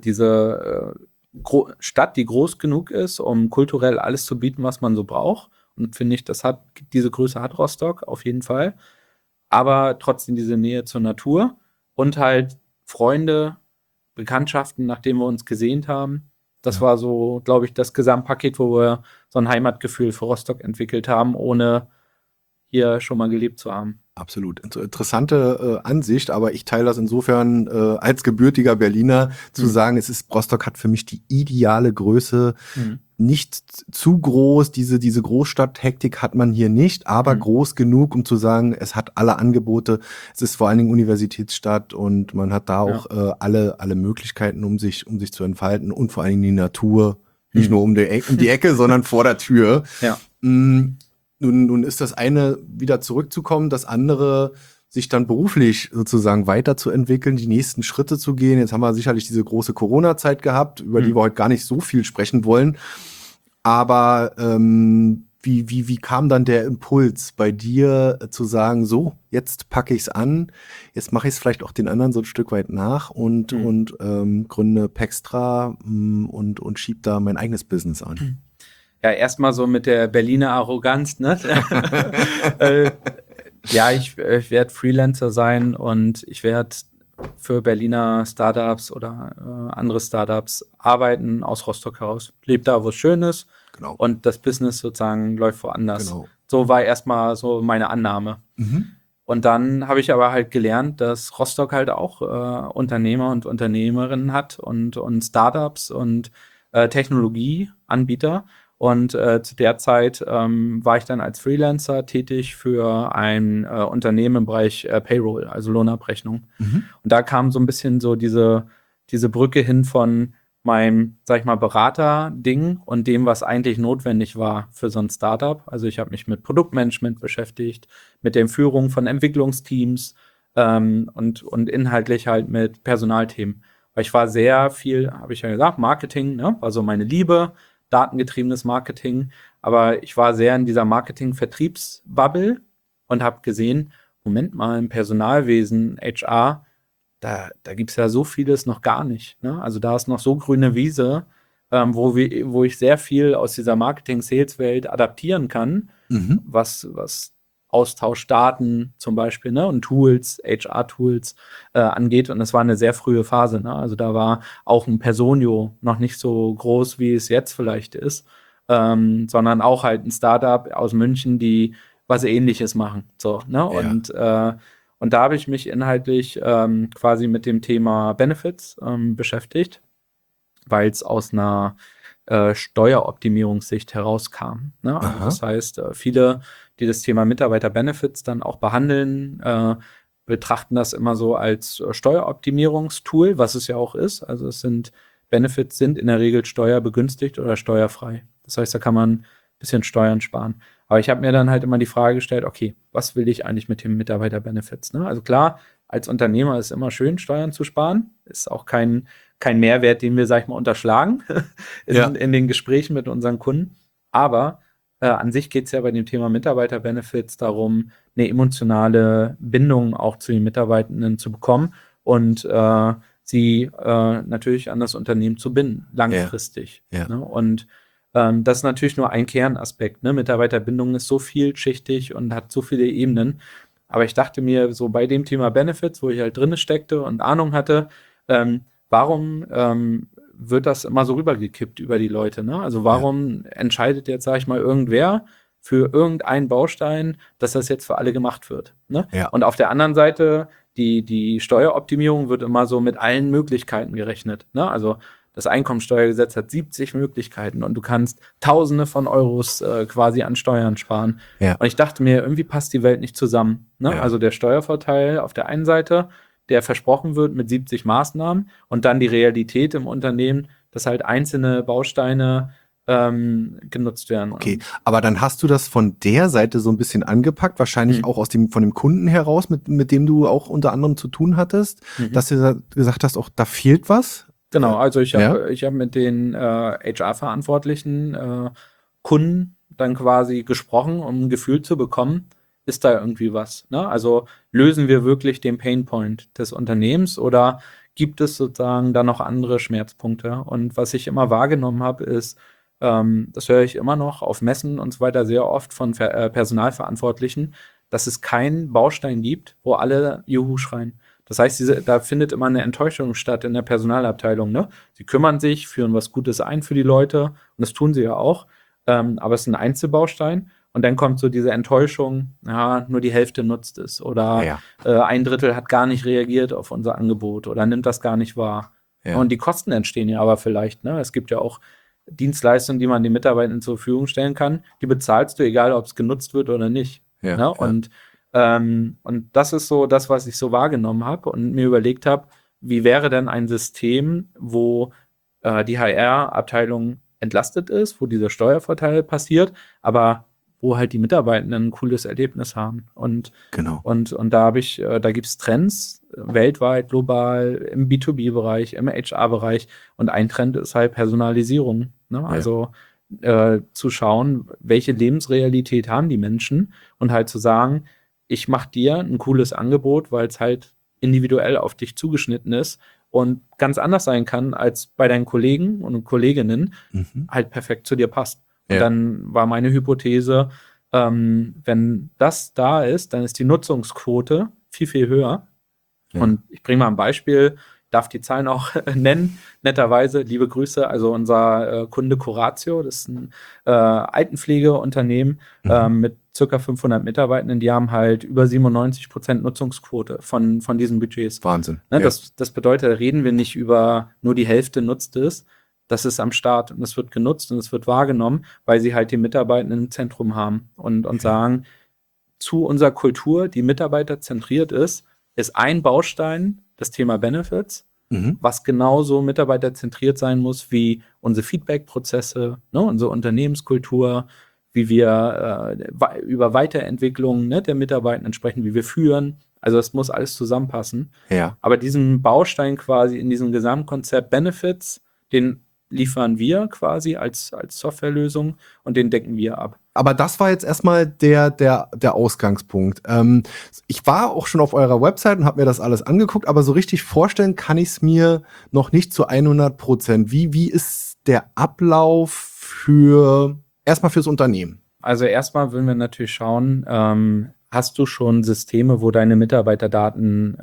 Stadt, die groß genug ist, um kulturell alles zu bieten, was man so braucht. Und finde ich, diese Größe hat Rostock auf jeden Fall. Aber trotzdem diese Nähe zur Natur und halt Freunde, Bekanntschaften, nachdem wir uns gesehnt haben. Das war so, glaube ich, das Gesamtpaket, wo wir so ein Heimatgefühl für Rostock entwickelt haben, ohne hier schon mal gelebt zu haben. Absolut. Interessante Ansicht, aber ich teile das insofern als gebürtiger Berliner zu sagen, Rostock hat für mich die ideale Größe. Nicht zu groß, diese Großstadt-Hektik hat man hier nicht, aber groß genug, um zu sagen, es hat alle Angebote. Es ist vor allen Dingen Universitätsstadt und man hat da auch alle Möglichkeiten, um sich zu entfalten und vor allen Dingen die Natur, nicht nur um die Ecke, sondern vor der Tür. Ja. Nun ist das eine, wieder zurückzukommen, das andere, sich dann beruflich sozusagen weiterzuentwickeln, die nächsten Schritte zu gehen. Jetzt haben wir sicherlich diese große Corona-Zeit gehabt, über die wir heute gar nicht so viel sprechen wollen. Aber wie kam dann der Impuls bei dir zu sagen, so, jetzt packe ich es an, jetzt mache ich es vielleicht auch den anderen so ein Stück weit nach und gründe Pextra und schieb da mein eigenes Business an? Ja, erstmal so mit der Berliner Arroganz, ne? Ja, ich werde Freelancer sein und ich werde für Berliner Startups oder andere Startups arbeiten aus Rostock heraus. Lebe da, wo es schön ist. Genau. Und das Business sozusagen läuft woanders. Genau. So war erstmal so meine Annahme. Und dann habe ich aber halt gelernt, dass Rostock halt auch Unternehmer und Unternehmerinnen hat und Startups und Technologieanbieter. Und zu der Zeit war ich dann als Freelancer tätig für ein Unternehmen im Bereich Payroll, also Lohnabrechnung. Und da kam so ein bisschen so diese Brücke hin von meinem, sag ich mal, Berater-Ding und dem, was eigentlich notwendig war für so ein Startup. Also ich habe mich mit Produktmanagement beschäftigt, mit der Führung von Entwicklungsteams und inhaltlich halt mit Personalthemen. Weil ich war sehr viel, habe ich ja gesagt, Marketing, ne? Also meine Liebe, datengetriebenes Marketing, aber ich war sehr in dieser Marketing-Vertriebsbubble und habe gesehen, Moment mal, im Personalwesen, HR, da gibt's ja so vieles noch gar nicht. Ne? Also da ist noch so grüne Wiese, wo ich sehr viel aus dieser Marketing-Sales-Welt adaptieren kann, was Austauschdaten zum Beispiel, ne, und Tools, HR-Tools angeht. Und das war eine sehr frühe Phase. Ne? Also da war auch ein Personio noch nicht so groß, wie es jetzt vielleicht ist, sondern auch halt ein Startup aus München, die was Ähnliches machen. So, ne? Ja. Und da habe ich mich inhaltlich quasi mit dem Thema Benefits beschäftigt, weil es aus einer Steueroptimierungssicht herauskam. Ne? Also das heißt, viele, die das Thema Mitarbeiter-Benefits dann auch behandeln, betrachten das immer so als Steueroptimierungstool, was es ja auch ist. Also Benefits sind in der Regel steuerbegünstigt oder steuerfrei. Das heißt, da kann man ein bisschen Steuern sparen. Aber ich habe mir dann halt immer die Frage gestellt, okay, was will ich eigentlich mit dem Mitarbeiter-Benefits? Ne? Also klar, als Unternehmer ist es immer schön, Steuern zu sparen. Ist auch kein Mehrwert, den wir, sag ich mal, unterschlagen in den Gesprächen mit unseren Kunden. Aber an sich geht es ja bei dem Thema Mitarbeiter-Benefits darum, eine emotionale Bindung auch zu den Mitarbeitenden zu bekommen und sie natürlich an das Unternehmen zu binden, langfristig. Ja. Ne? Und das ist natürlich nur ein Kernaspekt. Ne? Mitarbeiterbindung ist so vielschichtig und hat so viele Ebenen. Aber ich dachte mir, so bei dem Thema Benefits, wo ich halt drin steckte und Ahnung hatte, warum wird das immer so rübergekippt über die Leute? Ne? Also warum entscheidet jetzt, sag ich mal, irgendwer für irgendeinen Baustein, dass das jetzt für alle gemacht wird? Ne? Ja. Und auf der anderen Seite, die Steueroptimierung wird immer so mit allen Möglichkeiten gerechnet. Ne? Also das Einkommensteuergesetz hat 70 Möglichkeiten und du kannst Tausende von Euros quasi an Steuern sparen. Ja. Und ich dachte mir, irgendwie passt die Welt nicht zusammen. Ne? Ja. Also der Steuervorteil auf der einen Seite, der versprochen wird mit 70 Maßnahmen und dann die Realität im Unternehmen, dass halt einzelne Bausteine genutzt werden. Okay, aber dann hast du das von der Seite so ein bisschen angepackt, wahrscheinlich auch von dem Kunden heraus, mit dem du auch unter anderem zu tun hattest, dass du gesagt hast, auch da fehlt was? Genau, also ich hab mit den HR-verantwortlichen Kunden dann quasi gesprochen, um ein Gefühl zu bekommen, ist da irgendwie was? Ne? Also lösen wir wirklich den Painpoint des Unternehmens oder gibt es sozusagen da noch andere Schmerzpunkte? Und was ich immer wahrgenommen habe, ist, das höre ich immer noch auf Messen und so weiter sehr oft von Personalverantwortlichen, dass es keinen Baustein gibt, wo alle Juhu schreien. Das heißt, da findet immer eine Enttäuschung statt in der Personalabteilung. Ne? Sie kümmern sich, führen was Gutes ein für die Leute und das tun sie ja auch. Aber es ist ein Einzelbaustein Und dann kommt so diese Enttäuschung, ja, nur die Hälfte nutzt es oder ein Drittel hat gar nicht reagiert auf unser Angebot oder nimmt das gar nicht wahr. Ja. Und die Kosten entstehen ja aber vielleicht, ne? Es gibt ja auch Dienstleistungen, die man den Mitarbeitern zur Verfügung stellen kann, die bezahlst du, egal ob es genutzt wird oder nicht. Ja, ne? Und das ist so das, was ich so wahrgenommen habe und mir überlegt habe, wie wäre denn ein System, wo die HR-Abteilung entlastet ist, wo dieser Steuervorteil passiert, aber wo halt die Mitarbeitenden ein cooles Erlebnis haben. Und da gibt es Trends weltweit, global, im B2B-Bereich, im HR-Bereich. Und ein Trend ist halt Personalisierung. Ne? Ja. Also zu schauen, welche Lebensrealität haben die Menschen und halt zu sagen, ich mache dir ein cooles Angebot, weil es halt individuell auf dich zugeschnitten ist und ganz anders sein kann als bei deinen Kollegen und Kolleginnen, halt perfekt zu dir passt. Und dann war meine Hypothese, wenn das da ist, dann ist die Nutzungsquote viel, viel höher. Ja. Und ich bringe mal ein Beispiel, darf die Zahlen auch nennen, netterweise, liebe Grüße, also unser Kunde Curatio, das ist ein Altenpflegeunternehmen mit circa 500 Mitarbeitenden, die haben halt über 97% Nutzungsquote von diesen Budgets. Wahnsinn. Ne, das bedeutet, da reden wir nicht über nur die Hälfte nutzt es, das ist am Start und es wird genutzt und es wird wahrgenommen, weil sie halt die Mitarbeitenden im Zentrum haben und sagen, zu unserer Kultur, die mitarbeiterzentriert ist ein Baustein das Thema Benefits, was genauso mitarbeiterzentriert sein muss wie unsere Feedback-Prozesse, ne, unsere Unternehmenskultur, wie wir über Weiterentwicklung, ne, der Mitarbeitenden sprechen, wie wir führen. Also das muss alles zusammenpassen. Ja. Aber diesen Baustein quasi in diesem Gesamtkonzept Benefits, den liefern wir quasi als Softwarelösung und den decken wir ab. Aber das war jetzt erstmal der Ausgangspunkt. Ich war auch schon auf eurer Website und habe mir das alles angeguckt, aber so richtig vorstellen kann ich es mir noch nicht zu 100%. Wie ist der Ablauf erstmal fürs Unternehmen? Also erstmal würden wir natürlich schauen, hast du schon Systeme, wo deine Mitarbeiterdaten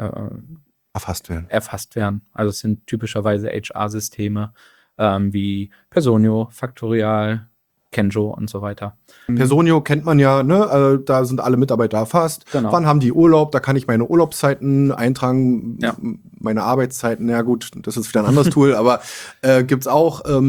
erfasst werden? Also es sind typischerweise HR-Systeme, wie Personio, Factorial, Kenjo und so weiter. Personio kennt man ja, ne? Da sind alle Mitarbeiter erfasst. Genau. Wann haben die Urlaub? Da kann ich meine Urlaubszeiten eintragen, meine Arbeitszeiten. Ja gut, das ist wieder ein anderes Tool, aber gibt's auch. Es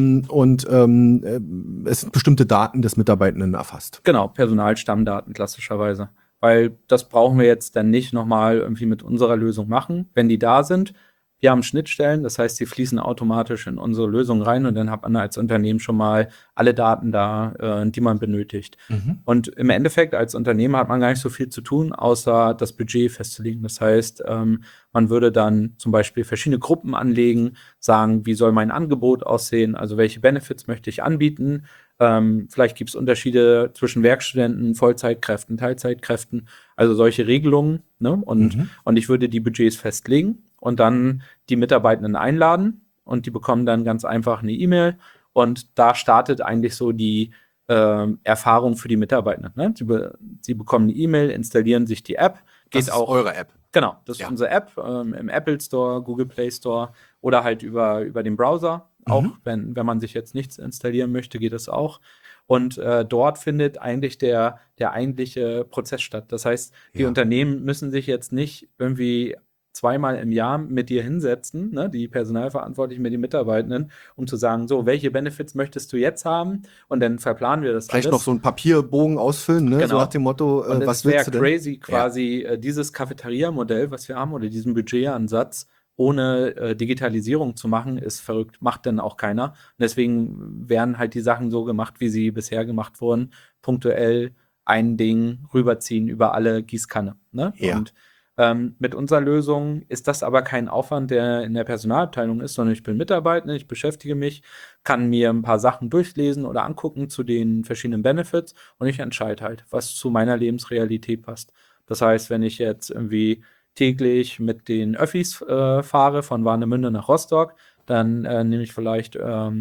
sind bestimmte Daten des Mitarbeitenden erfasst. Genau, Personalstammdaten klassischerweise. Weil das brauchen wir jetzt dann nicht nochmal irgendwie mit unserer Lösung machen, wenn die da sind. Wir haben Schnittstellen, das heißt, die fließen automatisch in unsere Lösung rein und dann hat man als Unternehmen schon mal alle Daten da, die man benötigt. Und im Endeffekt als Unternehmer hat man gar nicht so viel zu tun, außer das Budget festzulegen. Das heißt, man würde dann zum Beispiel verschiedene Gruppen anlegen, sagen, wie soll mein Angebot aussehen, also welche Benefits möchte ich anbieten. Vielleicht gibt es Unterschiede zwischen Werkstudenten, Vollzeitkräften, Teilzeitkräften, also solche Regelungen. Ne? Und ich würde die Budgets festlegen und dann die Mitarbeitenden einladen und die bekommen dann ganz einfach eine E-Mail und da startet eigentlich so die Erfahrung für die Mitarbeitenden. Ne? Sie bekommen eine E-Mail, installieren sich die App. Das ist eure App. Genau, das ist unsere App im Apple Store, Google Play Store oder halt über den Browser. Auch wenn man sich jetzt nichts installieren möchte, geht das auch. Und dort findet eigentlich der eigentliche Prozess statt. Das heißt, die Unternehmen müssen sich jetzt nicht irgendwie zweimal im Jahr mit dir hinsetzen, ne, die Personalverantwortlichen mit den Mitarbeitenden, um zu sagen, so, welche Benefits möchtest du jetzt haben? Und dann verplanen wir das Vielleicht alles. Noch so einen Papierbogen ausfüllen, ne? Genau. So nach dem Motto, was willst du denn? Crazy, quasi dieses Cafeteria-Modell, was wir haben, oder diesen Budgetansatz, ohne Digitalisierung zu machen, ist verrückt. Macht dann auch keiner. Und deswegen werden halt die Sachen so gemacht, wie sie bisher gemacht wurden. Punktuell ein Ding rüberziehen über alle Gießkanne. Ne? Ja. Und mit unserer Lösung ist das aber kein Aufwand, der in der Personalabteilung ist, sondern ich bin Mitarbeiter, ich beschäftige mich, kann mir ein paar Sachen durchlesen oder angucken zu den verschiedenen Benefits und ich entscheide halt, was zu meiner Lebensrealität passt. Das heißt, wenn ich jetzt irgendwie täglich mit den Öffis fahre von Warnemünde nach Rostock, dann nehme ich vielleicht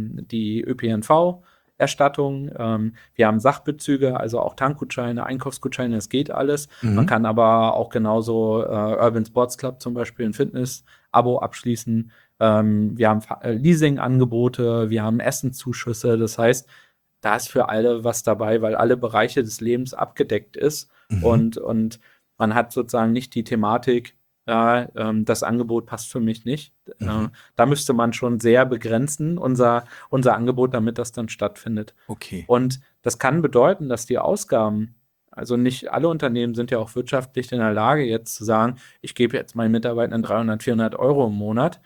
die ÖPNV-Erstattung. Wir haben Sachbezüge, also auch Tankgutscheine, Einkaufsgutscheine, das geht alles. Man kann aber auch genauso Urban Sports Club zum Beispiel, ein Fitness-Abo abschließen. Wir haben Leasing-Angebote, wir haben Essenszuschüsse. Das heißt, da ist für alle was dabei, weil alle Bereiche des Lebens abgedeckt ist und man hat sozusagen nicht die Thematik, das Angebot passt für mich nicht. Da müsste man schon sehr begrenzen, unser Angebot, damit das dann stattfindet. Okay. Und das kann bedeuten, dass die Ausgaben, also nicht alle Unternehmen sind ja auch wirtschaftlich in der Lage, jetzt zu sagen, ich gebe jetzt meinen Mitarbeitern 300, 400 Euro im Monat,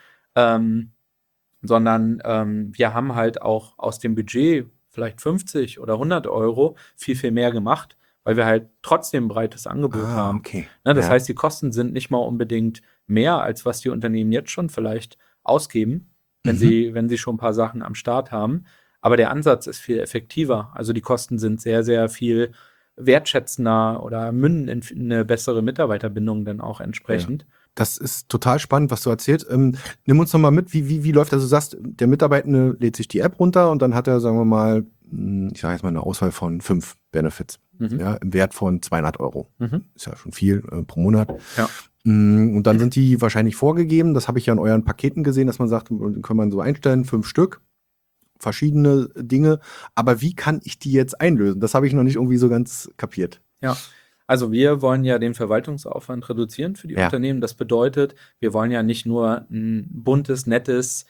sondern wir haben halt auch aus dem Budget vielleicht 50 oder 100 Euro viel, viel mehr gemacht, weil wir halt trotzdem ein breites Angebot haben. Okay. Ne, das heißt, die Kosten sind nicht mal unbedingt mehr, als was die Unternehmen jetzt schon vielleicht ausgeben, wenn sie schon ein paar Sachen am Start haben. Aber der Ansatz ist viel effektiver. Also die Kosten sind sehr, sehr viel wertschätzender oder münden in eine bessere Mitarbeiterbindung dann auch entsprechend. Ja. Das ist total spannend, was du erzählst. Nimm uns noch mal mit, wie läuft das? Du sagst, der Mitarbeitende lädt sich die App runter und dann hat er, sagen wir mal, ich sage jetzt mal eine Auswahl von 5 Benefits, ja, im Wert von 200 Euro. Ist ja schon viel pro Monat. Ja. Und dann sind die wahrscheinlich vorgegeben. Das habe ich ja in euren Paketen gesehen, dass man sagt, kann man so einstellen, 5 Stück, verschiedene Dinge. Aber wie kann ich die jetzt einlösen? Das habe ich noch nicht irgendwie so ganz kapiert. Ja. Also wir wollen ja den Verwaltungsaufwand reduzieren für die Unternehmen. Das bedeutet, wir wollen ja nicht nur ein buntes, nettes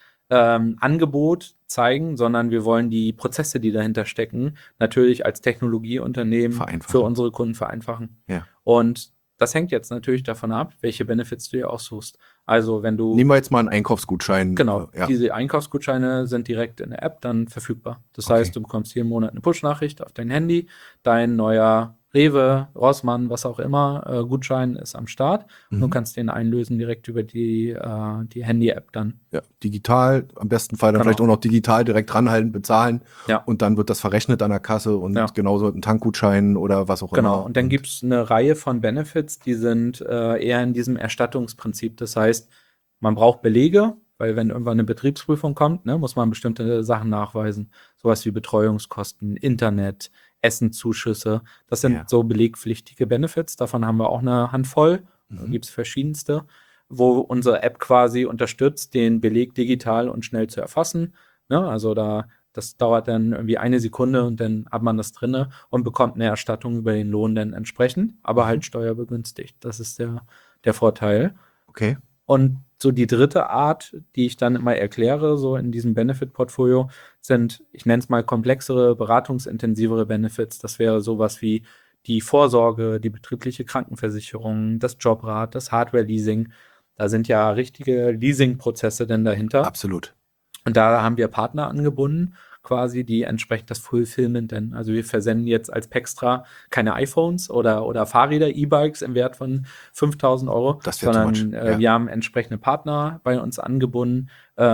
Angebot zeigen, sondern wir wollen die Prozesse, die dahinter stecken, natürlich als Technologieunternehmen für unsere Kunden vereinfachen. Ja. Und das hängt jetzt natürlich davon ab, welche Benefits du dir aussuchst. Also wenn du... Nehmen wir jetzt mal einen Einkaufsgutschein. Genau, diese Einkaufsgutscheine sind direkt in der App dann verfügbar. Das heißt, du bekommst jeden Monat eine Push-Nachricht auf dein Handy, dein neuer Rewe, Rossmann, was auch immer, Gutschein ist am Start. Und du kannst den einlösen direkt über die Handy-App dann. Ja, digital, am besten Fall dann vielleicht auch noch digital direkt ranhalten, bezahlen. Ja. Und dann wird das verrechnet an der Kasse und genauso ein Tankgutschein oder was auch immer. Genau, und dann gibt es eine Reihe von Benefits, die sind eher in diesem Erstattungsprinzip. Das heißt, man braucht Belege, weil wenn irgendwann eine Betriebsprüfung kommt, muss man bestimmte Sachen nachweisen. Sowas wie Betreuungskosten, Internet, Essenzuschüsse. Das sind so belegpflichtige Benefits. Davon haben wir auch eine Handvoll. Da gibt es verschiedenste, wo unsere App quasi unterstützt, den Beleg digital und schnell zu erfassen. Also das dauert dann irgendwie 1 Sekunde und dann hat man das drinne und bekommt eine Erstattung über den Lohn dann entsprechend, aber halt steuerbegünstigt. Das ist der Vorteil. Okay. Und so die dritte Art, die ich dann immer erkläre, so in diesem Benefit-Portfolio, sind, ich nenne es mal komplexere, beratungsintensivere Benefits. Das wäre sowas wie die Vorsorge, die betriebliche Krankenversicherung, das Jobrad, das Hardware-Leasing. Da sind ja richtige Leasing-Prozesse denn dahinter. Absolut. Und da haben wir Partner angebunden, quasi, die entsprechend das Fulfillment denn. Also wir versenden jetzt als Pextra keine iPhones oder Fahrräder, E-Bikes im Wert von 5.000 Euro, sondern wir haben entsprechende Partner bei uns angebunden,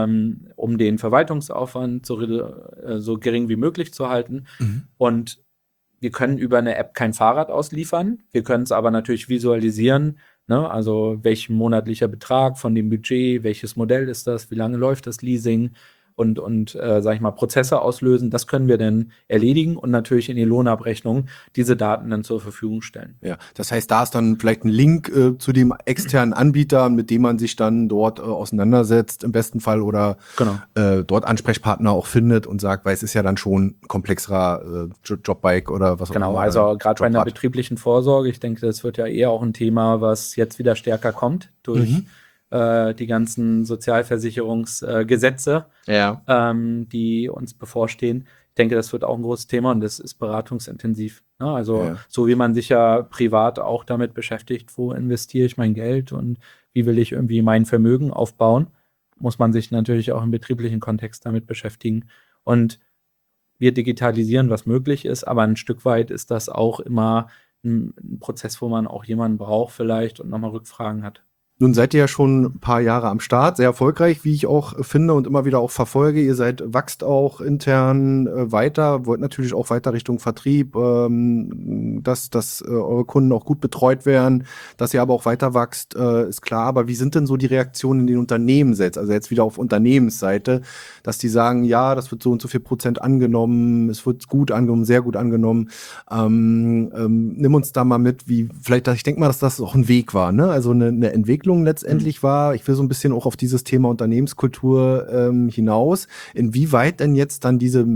um den Verwaltungsaufwand so gering wie möglich zu halten. Und wir können über eine App kein Fahrrad ausliefern. Wir können es aber natürlich visualisieren, also welchen monatlicher Betrag von dem Budget, welches Modell ist das, wie lange läuft das Leasing und sag ich mal, Prozesse auslösen. Das können wir dann erledigen und natürlich in die Lohnabrechnung diese Daten dann zur Verfügung stellen. Ja, das heißt, da ist dann vielleicht ein Link zu dem externen Anbieter, mit dem man sich dann dort auseinandersetzt, im besten Fall, oder dort Ansprechpartner auch findet und sagt, weil es ist ja dann schon komplexerer Jobbike oder was auch immer. Genau, also gerade bei einer betrieblichen Vorsorge, ich denke, das wird ja eher auch ein Thema, was jetzt wieder stärker kommt durch die ganzen Sozialversicherungsgesetze, die uns bevorstehen. Ich denke, das wird auch ein großes Thema und das ist beratungsintensiv. Also so wie man sich ja privat auch damit beschäftigt, wo investiere ich mein Geld und wie will ich irgendwie mein Vermögen aufbauen, muss man sich natürlich auch im betrieblichen Kontext damit beschäftigen. Und wir digitalisieren, was möglich ist, aber ein Stück weit ist das auch immer ein Prozess, wo man auch jemanden braucht vielleicht und nochmal Rückfragen hat. Nun seid ihr ja schon ein paar Jahre am Start, sehr erfolgreich, wie ich auch finde und immer wieder auch verfolge. Ihr wächst auch intern weiter, wollt natürlich auch weiter Richtung Vertrieb, dass eure Kunden auch gut betreut werden, dass ihr aber auch weiter wächst, ist klar. Aber wie sind denn so die Reaktionen in den Unternehmen selbst? Also jetzt wieder auf Unternehmensseite, dass die sagen, ja, das wird so und so viel Prozent angenommen, es wird gut angenommen, sehr gut angenommen. Nimm uns da mal mit, wie vielleicht, ich denke mal, dass das auch ein Weg war, ne? Also eine Entwicklung letztendlich war. Ich will so ein bisschen auch auf dieses Thema Unternehmenskultur hinaus. Inwieweit denn jetzt dann diese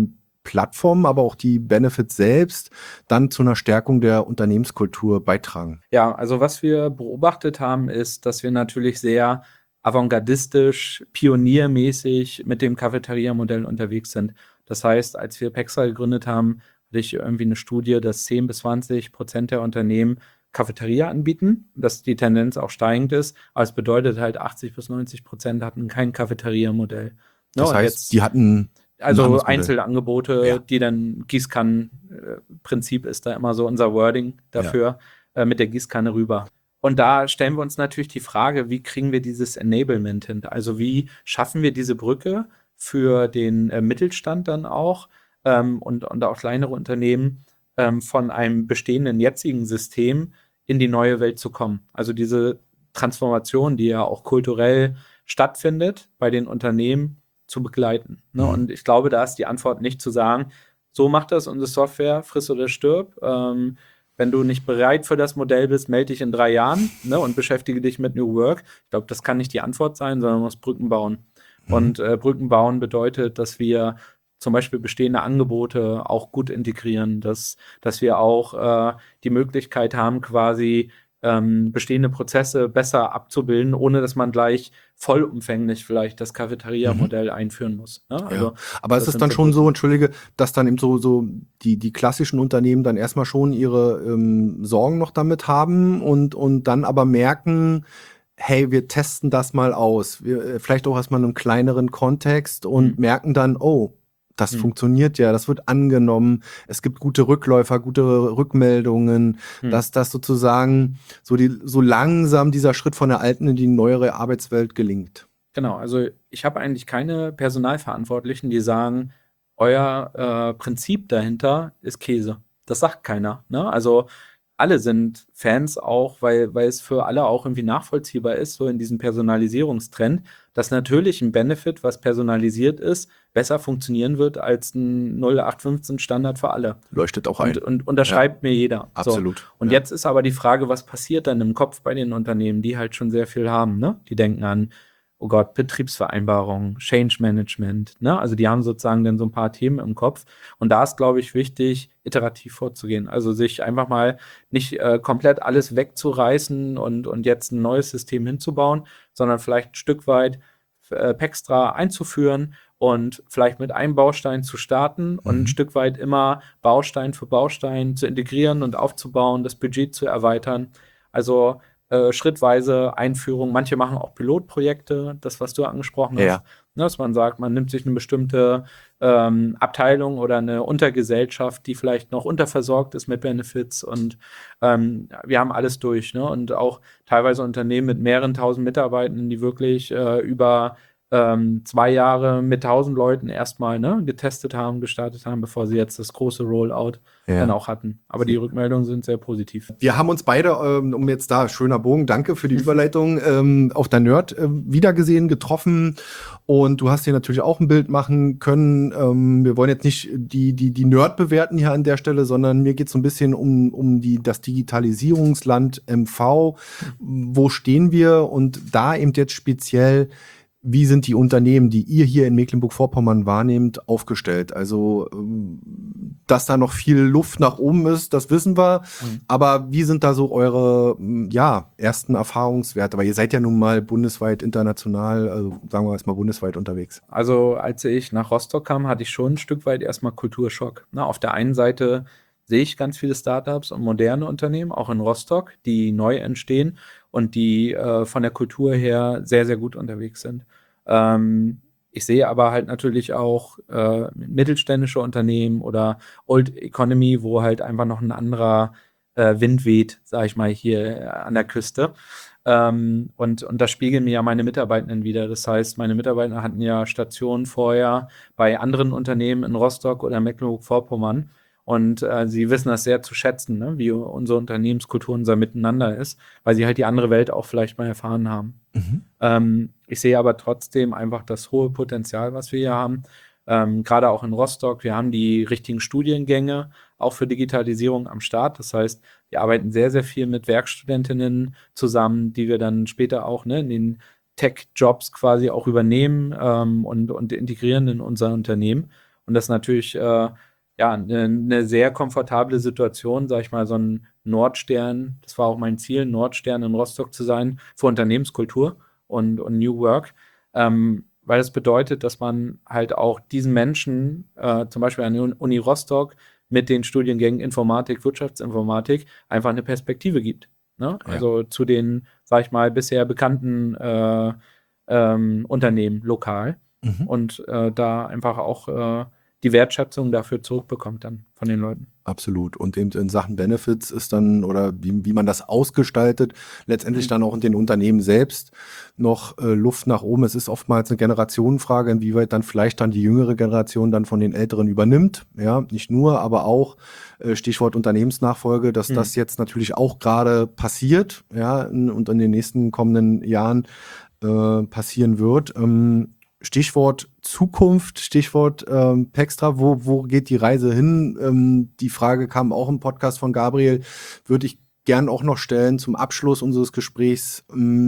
Plattformen, aber auch die Benefits selbst dann zu einer Stärkung der Unternehmenskultur beitragen? Ja, also was wir beobachtet haben, ist, dass wir natürlich sehr avantgardistisch, pioniermäßig mit dem Cafeteria-Modell unterwegs sind. Das heißt, als wir Pextra gegründet haben, hatte ich irgendwie eine Studie, dass 10-20% der Unternehmen Cafeteria anbieten, dass die Tendenz auch steigend ist, aber es bedeutet halt 80-90% hatten kein Cafeteria-Modell. Das heißt, die hatten also Einzelangebote, ja. Die dann Gießkannen-Prinzip ist da immer so unser Wording dafür, mit der Gießkanne rüber. Und da stellen wir uns natürlich die Frage, wie kriegen wir dieses Enablement hin? Also wie schaffen wir diese Brücke für den Mittelstand dann auch und auch kleinere Unternehmen von einem bestehenden jetzigen System in die neue Welt zu kommen? Also diese Transformation, die ja auch kulturell stattfindet bei den Unternehmen, zu begleiten. Ne? Und ich glaube, da ist die Antwort nicht zu sagen, so macht das unsere Software, friss oder stirb. Wenn du nicht bereit für das Modell bist, melde dich in 3 Jahren, ne, und beschäftige dich mit New Work. Ich glaube, das kann nicht die Antwort sein, sondern man muss Brücken bauen. Und Brücken bauen bedeutet, dass wir zum Beispiel bestehende Angebote auch gut integrieren, dass wir auch die Möglichkeit haben, quasi bestehende Prozesse besser abzubilden, ohne dass man gleich vollumfänglich vielleicht das Cafeteria-Modell einführen muss. Ne? Also, ja. Aber es ist dann schon so, entschuldige, dass dann eben so die klassischen Unternehmen dann erstmal schon ihre Sorgen noch damit haben und dann aber merken, hey, wir testen das mal aus. Wir, vielleicht auch erstmal in einem kleineren Kontext und merken dann, oh, das funktioniert ja, das wird angenommen, es gibt gute Rückläufer, gute Rückmeldungen, dass das sozusagen so langsam dieser Schritt von der alten in die neuere Arbeitswelt gelingt. Genau, also ich habe eigentlich keine Personalverantwortlichen, die sagen, euer Prinzip dahinter ist Käse. Das sagt keiner. Ne? Also alle sind Fans auch, weil es für alle auch irgendwie nachvollziehbar ist, so in diesem Personalisierungstrend, dass natürlich ein Benefit, was personalisiert ist, besser funktionieren wird als ein 0815 Standard für alle. Leuchtet auch ein. Und das schreibt mir jeder. Absolut. So. Und jetzt ist aber die Frage, was passiert dann im Kopf bei den Unternehmen, die halt schon sehr viel haben. Ne? Die denken an, oh Gott, Betriebsvereinbarung, Change Management, ne? Also die haben sozusagen dann so ein paar Themen im Kopf. Und da ist, glaube ich, wichtig, iterativ vorzugehen. Also sich einfach mal nicht komplett alles wegzureißen und jetzt ein neues System hinzubauen, sondern vielleicht ein Stück weit Pextra einzuführen und vielleicht mit einem Baustein zu starten und ein Stück weit immer Baustein für Baustein zu integrieren und aufzubauen, das Budget zu erweitern. Also schrittweise Einführung. Manche machen auch Pilotprojekte, das, was du angesprochen hast. Ja. Dass man sagt, man nimmt sich eine bestimmte Abteilung oder eine Untergesellschaft, die vielleicht noch unterversorgt ist mit Benefits und wir haben alles durch. Ne? Und auch teilweise Unternehmen mit mehreren tausend Mitarbeitenden, die wirklich über 2 Jahre mit 1000 Leuten erstmal getestet haben, gestartet haben, bevor sie jetzt das große Rollout dann auch hatten. Aber die Rückmeldungen sind sehr positiv. Wir haben uns beide, um jetzt da, schöner Bogen, danke für die Überleitung, auf der Nerd wiedergesehen, getroffen. Und du hast hier natürlich auch ein Bild machen können. Wir wollen jetzt nicht die Nerd bewerten hier an der Stelle, sondern mir geht es so ein bisschen um das Digitalisierungsland MV. Wo stehen wir? Und da eben jetzt speziell, wie sind die Unternehmen, die ihr hier in Mecklenburg-Vorpommern wahrnehmt, aufgestellt? Also, dass da noch viel Luft nach oben ist, das wissen wir. Aber wie sind da so eure ersten Erfahrungswerte? Weil ihr seid ja nun mal bundesweit, international, also sagen wir erstmal bundesweit unterwegs. Also als ich nach Rostock kam, hatte ich schon ein Stück weit erstmal Kulturschock. Na, auf der einen Seite sehe ich ganz viele Startups und moderne Unternehmen, auch in Rostock, die neu entstehen und die von der Kultur her sehr, sehr gut unterwegs sind. Ich sehe aber halt natürlich auch mittelständische Unternehmen oder Old Economy, wo halt einfach noch ein anderer Wind weht, sage ich mal, hier an der Küste. Und das spiegeln mir ja meine Mitarbeitenden wieder. Das heißt, meine Mitarbeiter hatten ja Stationen vorher bei anderen Unternehmen in Rostock oder Mecklenburg-Vorpommern. Und sie wissen das sehr zu schätzen, ne? Wie unsere Unternehmenskultur, unser Miteinander ist, weil sie halt die andere Welt auch vielleicht mal erfahren haben. Ich sehe aber trotzdem einfach das hohe Potenzial, was wir hier haben. Gerade auch in Rostock. Wir haben die richtigen Studiengänge auch für Digitalisierung am Start. Das heißt, wir arbeiten sehr, sehr viel mit Werkstudentinnen zusammen, die wir dann später auch in den Tech-Jobs quasi auch übernehmen und integrieren in unser Unternehmen. Und das ist natürlich eine sehr komfortable Situation, sag ich mal, so ein Nordstern, das war auch mein Ziel, Nordstern in Rostock zu sein für Unternehmenskultur und New Work, weil es bedeutet, dass man halt auch diesen Menschen, zum Beispiel an der Uni Rostock, mit den Studiengängen Informatik, Wirtschaftsinformatik einfach eine Perspektive gibt. Ne? Also zu den, sag ich mal, bisher bekannten Unternehmen lokal und da einfach auch die Wertschätzung dafür zurückbekommt dann von den Leuten. Absolut. Und eben in Sachen Benefits ist dann, oder wie man das ausgestaltet, letztendlich dann auch in den Unternehmen selbst noch Luft nach oben. Es ist oftmals eine Generationenfrage, inwieweit dann vielleicht dann die jüngere Generation dann von den Älteren übernimmt. Ja, nicht nur, aber auch Stichwort Unternehmensnachfolge, dass das jetzt natürlich auch gerade passiert, ja, und in den nächsten kommenden Jahren passieren wird. Stichwort Zukunft, Stichwort Pextra, wo geht die Reise hin? Die Frage kam auch im Podcast von Gabriel, würde ich gern auch noch stellen zum Abschluss unseres Gesprächs.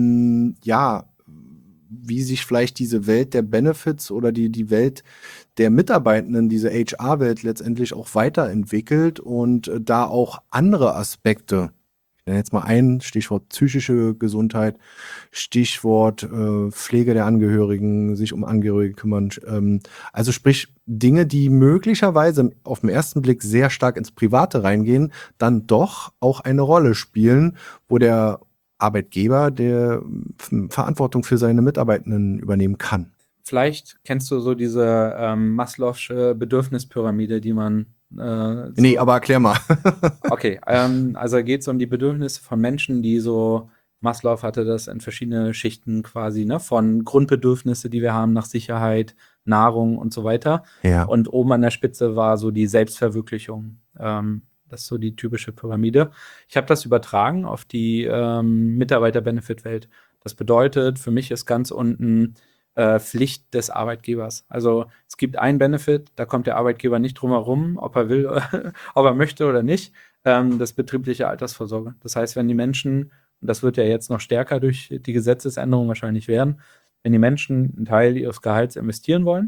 Wie sich vielleicht diese Welt der Benefits oder die Welt der Mitarbeitenden, diese HR-Welt letztendlich auch weiterentwickelt und da auch andere Aspekte, ich nenne jetzt mal ein Stichwort psychische Gesundheit, Stichwort Pflege der Angehörigen, sich um Angehörige kümmern. Also sprich Dinge, die möglicherweise auf den ersten Blick sehr stark ins Private reingehen, dann doch auch eine Rolle spielen, wo der Arbeitgeber der Verantwortung für seine Mitarbeitenden übernehmen kann. Vielleicht kennst du so diese Maslow'sche Bedürfnispyramide, die man Nee, aber erklär mal. Okay, also geht es um die Bedürfnisse von Menschen, die so, Maslow hatte das in verschiedene Schichten quasi, ne, von Grundbedürfnisse, die wir haben nach Sicherheit, Nahrung und so weiter. Ja. Und oben an der Spitze war so die Selbstverwirklichung. Das ist so die typische Pyramide. Ich habe das übertragen auf die Mitarbeiter-Benefit-Welt. Das bedeutet, für mich ist ganz unten Pflicht des Arbeitgebers. Also es gibt einen Benefit, da kommt der Arbeitgeber nicht drum herum, ob er will, ob er möchte oder nicht, das betriebliche Altersvorsorge. Das heißt, wenn die Menschen, und das wird ja jetzt noch stärker durch die Gesetzesänderung wahrscheinlich werden, wenn die Menschen einen Teil ihres Gehalts investieren wollen,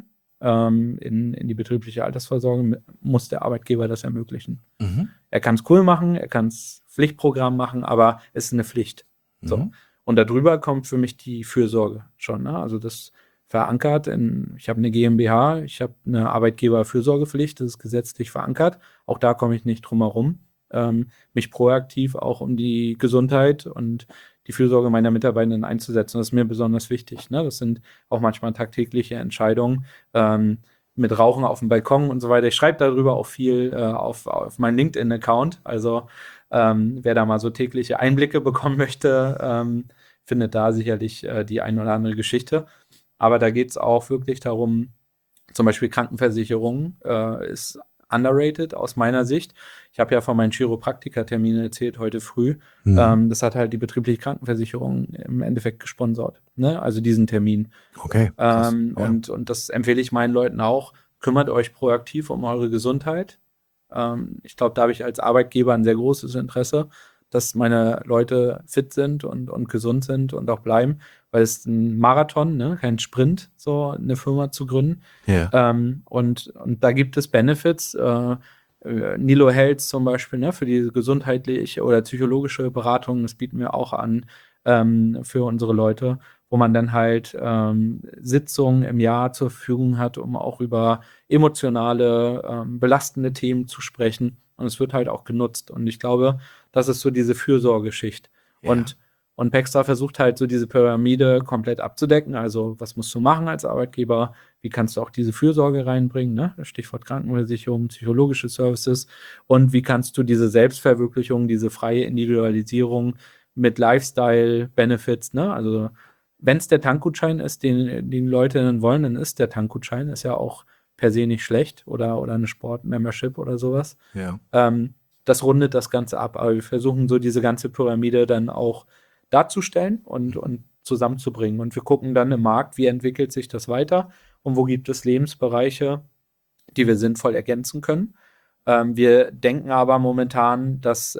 in die betriebliche Altersvorsorge, muss der Arbeitgeber das ermöglichen. Er kann es cool machen, er kann es Pflichtprogramm machen, aber es ist eine Pflicht. So. Und darüber kommt für mich die Fürsorge schon. Ne? Also das verankert ich habe eine GmbH, ich habe eine Arbeitgeberfürsorgepflicht, das ist gesetzlich verankert. Auch da komme ich nicht drum herum, mich proaktiv auch um die Gesundheit und die Fürsorge meiner Mitarbeitenden einzusetzen. Das ist mir besonders wichtig. Ne? Das sind auch manchmal tagtägliche Entscheidungen mit Rauchen auf dem Balkon und so weiter. Ich schreibe darüber auch viel auf meinen LinkedIn-Account. Also wer da mal so tägliche Einblicke bekommen möchte, findet da sicherlich die ein oder andere Geschichte. Aber da geht es auch wirklich darum, zum Beispiel Krankenversicherung ist underrated aus meiner Sicht. Ich habe ja von meinen Chiropraktikerterminen erzählt heute früh. Das hat halt die betriebliche Krankenversicherung im Endeffekt gesponsert. Ne? Also diesen Termin. Okay. Und das empfehle ich meinen Leuten auch. Kümmert euch proaktiv um eure Gesundheit. Ich glaube, da habe ich als Arbeitgeber ein sehr großes Interesse, dass meine Leute fit sind und gesund sind und auch bleiben, weil es ein Marathon, ne, kein Sprint, so eine Firma zu gründen. Ja. Und da gibt es Benefits. Nilo Health zum Beispiel, ne, für die gesundheitliche oder psychologische Beratung, das bieten wir auch an für unsere Leute, wo man dann halt Sitzungen im Jahr zur Verfügung hat, um auch über emotionale, belastende Themen zu sprechen. Und es wird halt auch genutzt. Und ich glaube, das ist so diese Fürsorgeschicht. Ja. Und Pextra versucht halt so diese Pyramide komplett abzudecken. Also was musst du machen als Arbeitgeber? Wie kannst du auch diese Fürsorge reinbringen? Ne? Stichwort Krankenversicherung, psychologische Services. Und wie kannst du diese Selbstverwirklichung, diese freie Individualisierung mit Lifestyle-Benefits, ne? Also wenn es der Tankgutschein ist, den die Leute dann wollen, dann ist der Tankgutschein, ist ja auch per se nicht schlecht oder eine Sport-Membership oder sowas. Ja. Das rundet das Ganze ab. Aber wir versuchen so diese ganze Pyramide dann auch darzustellen und zusammenzubringen. Und wir gucken dann im Markt, wie entwickelt sich das weiter und wo gibt es Lebensbereiche, die wir sinnvoll ergänzen können. Wir denken aber momentan, dass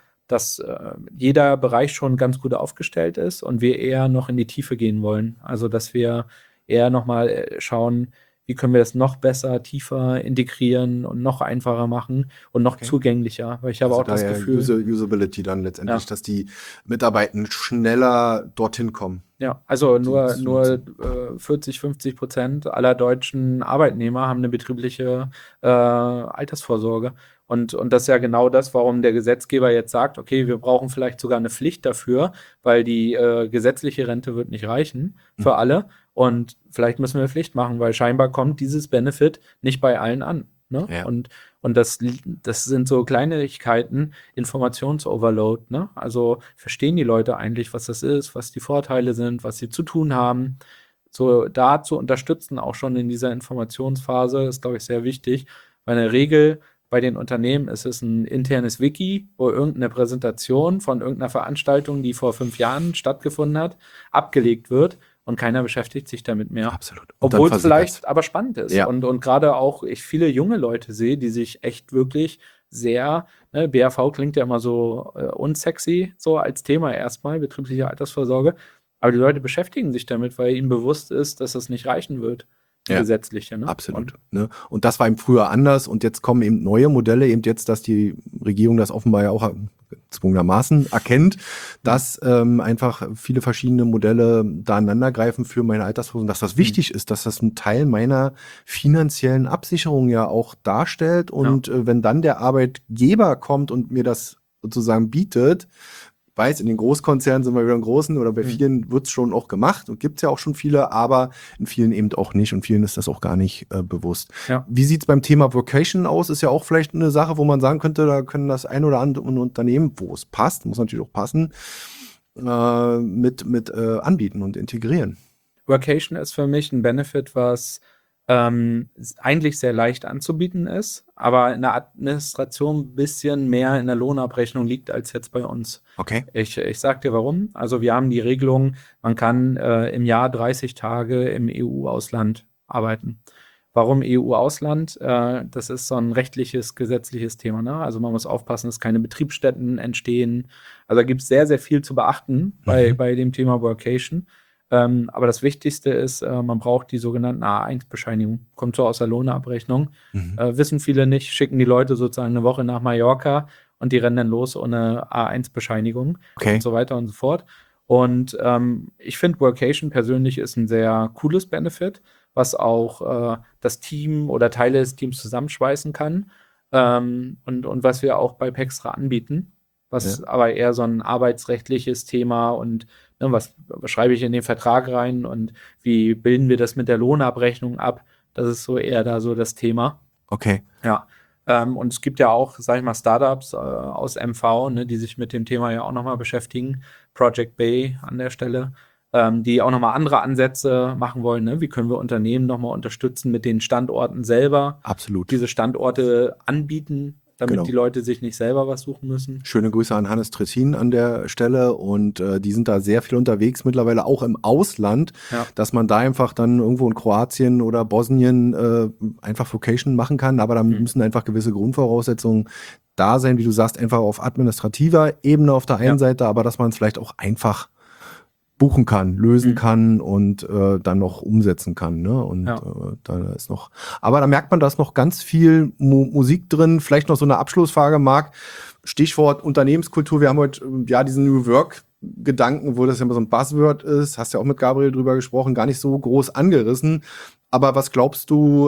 jeder Bereich schon ganz gut aufgestellt ist und wir eher noch in die Tiefe gehen wollen. Also, dass wir eher nochmal schauen, wie können wir das noch besser, tiefer integrieren und noch einfacher machen und noch zugänglicher. Weil ich habe auch das Gefühl. Usability dann letztendlich, dass die Mitarbeitenden schneller dorthin kommen. Ja, also nur 40-50% aller deutschen Arbeitnehmer haben eine betriebliche Altersvorsorge. Und das ist ja genau das, warum der Gesetzgeber jetzt sagt, okay, wir brauchen vielleicht sogar eine Pflicht dafür, weil die gesetzliche Rente wird nicht reichen für alle. Und vielleicht müssen wir eine Pflicht machen, weil scheinbar kommt dieses Benefit nicht bei allen an. Ne? Ja. Und das sind so Kleinigkeiten, Informationsoverload. Ne? Also verstehen die Leute eigentlich, was das ist, was die Vorteile sind, was sie zu tun haben. So da zu unterstützen, auch schon in dieser Informationsphase, ist, glaube ich, sehr wichtig. Weil in der Regel bei den Unternehmen ist es ein internes Wiki, wo irgendeine Präsentation von irgendeiner Veranstaltung, die vor 5 Jahren stattgefunden hat, abgelegt wird. Und keiner beschäftigt sich damit mehr. Absolut. Obwohl es vielleicht aber spannend ist. Ja. Und gerade auch ich viele junge Leute sehe, die sich echt wirklich sehr, ne, BAV klingt ja immer so unsexy, so als Thema erstmal, betriebliche Altersvorsorge. Aber die Leute beschäftigen sich damit, weil ihnen bewusst ist, dass das nicht reichen wird. Gesetzliche. Ne? Absolut. Und das war eben früher anders und jetzt kommen eben neue Modelle, eben jetzt, dass die Regierung das offenbar ja auch gezwungenermaßen erkennt, dass einfach viele verschiedene Modelle da aneinandergreifen für meine Altersvorsorge, dass das wichtig ist, dass das ein Teil meiner finanziellen Absicherung ja auch darstellt und wenn dann der Arbeitgeber kommt und mir das sozusagen bietet, weiß, in den Großkonzernen sind wir wieder im Großen oder bei vielen wird es schon auch gemacht und gibt es ja auch schon viele, aber in vielen eben auch nicht und vielen ist das auch gar nicht bewusst. Ja. Wie sieht es beim Thema Vocation aus? Ist ja auch vielleicht eine Sache, wo man sagen könnte, da können das ein oder andere Unternehmen, wo es passt, muss natürlich auch passen, mit anbieten und integrieren. Workation ist für mich ein Benefit, was eigentlich sehr leicht anzubieten ist, aber in der Administration ein bisschen mehr in der Lohnabrechnung liegt als jetzt bei uns. Okay. Ich sag dir warum. Also wir haben die Regelung, man kann im Jahr 30 Tage im EU-Ausland arbeiten. Warum EU-Ausland? Das ist so ein rechtliches, gesetzliches Thema. Ne? Also man muss aufpassen, dass keine Betriebsstätten entstehen. Also da gibt es sehr, sehr viel zu beachten bei dem Thema Workation. Aber das Wichtigste ist, man braucht die sogenannten A1-Bescheinigung. Kommt so aus der Lohnabrechnung. Wissen viele nicht, schicken die Leute sozusagen eine Woche nach Mallorca und die rennen dann los ohne A1-Bescheinigung und so weiter und so fort. Und ich finde, Workation persönlich ist ein sehr cooles Benefit, was auch das Team oder Teile des Teams zusammenschweißen kann. Und was wir auch bei Pextra anbieten, was aber eher so ein arbeitsrechtliches Thema und was schreibe ich in den Vertrag rein und wie bilden wir das mit der Lohnabrechnung ab? Das ist so eher da so das Thema. Okay. Ja. Und es gibt ja auch, sag ich mal, Startups aus MV, ne, die sich mit dem Thema ja auch nochmal beschäftigen. Project Bay an der Stelle, die auch nochmal andere Ansätze machen wollen. Ne? Wie können wir Unternehmen nochmal unterstützen mit den Standorten selber? Absolut. Diese Standorte anbieten, damit die Leute sich nicht selber was suchen müssen. Schöne Grüße an Hannes Tressin an der Stelle und die sind da sehr viel unterwegs, mittlerweile auch im Ausland, dass man da einfach dann irgendwo in Kroatien oder Bosnien einfach Vocation machen kann, aber da müssen einfach gewisse Grundvoraussetzungen da sein, wie du sagst, einfach auf administrativer Ebene auf der einen Seite, aber dass man es vielleicht auch einfach buchen kann, lösen kann und dann noch umsetzen kann. Ne? Und da ist noch, aber da merkt man, da ist noch ganz viel Musik drin. Vielleicht noch so eine Abschlussfrage, Marc. Stichwort Unternehmenskultur. Wir haben heute diesen New Work-Gedanken, wo das ja immer so ein Buzzword ist. Hast ja auch mit Gabriel drüber gesprochen, gar nicht so groß angerissen. Aber was glaubst du,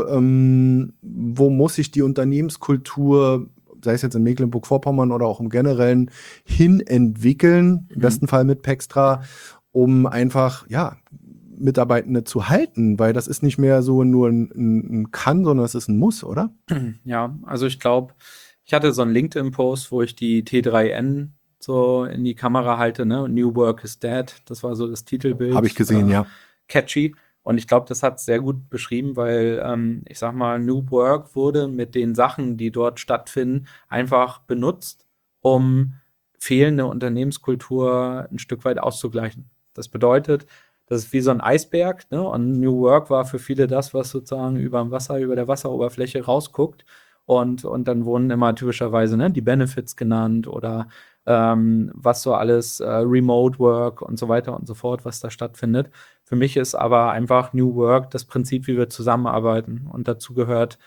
wo muss sich die Unternehmenskultur, sei es jetzt in Mecklenburg-Vorpommern oder auch im Generellen, hin entwickeln? Im besten Fall mit Pextra, um einfach, Mitarbeitende zu halten, weil das ist nicht mehr so nur ein Kann, sondern es ist ein Muss, oder? Ja, also ich glaube, ich hatte so einen LinkedIn-Post, wo ich die T3N so in die Kamera halte, ne? New Work is Dead, das war so das Titelbild. Habe ich gesehen, ja. Catchy. Und ich glaube, das hat es sehr gut beschrieben, weil ich sag mal, New Work wurde mit den Sachen, die dort stattfinden, einfach benutzt, um fehlende Unternehmenskultur ein Stück weit auszugleichen. Das bedeutet, das ist wie so ein Eisberg, ne? Und New Work war für viele das, was sozusagen über der Wasseroberfläche rausguckt. Und dann wurden immer typischerweise die Benefits genannt oder was so alles Remote Work und so weiter und so fort, was da stattfindet. Für mich ist aber einfach New Work das Prinzip, wie wir zusammenarbeiten. Und dazu gehört,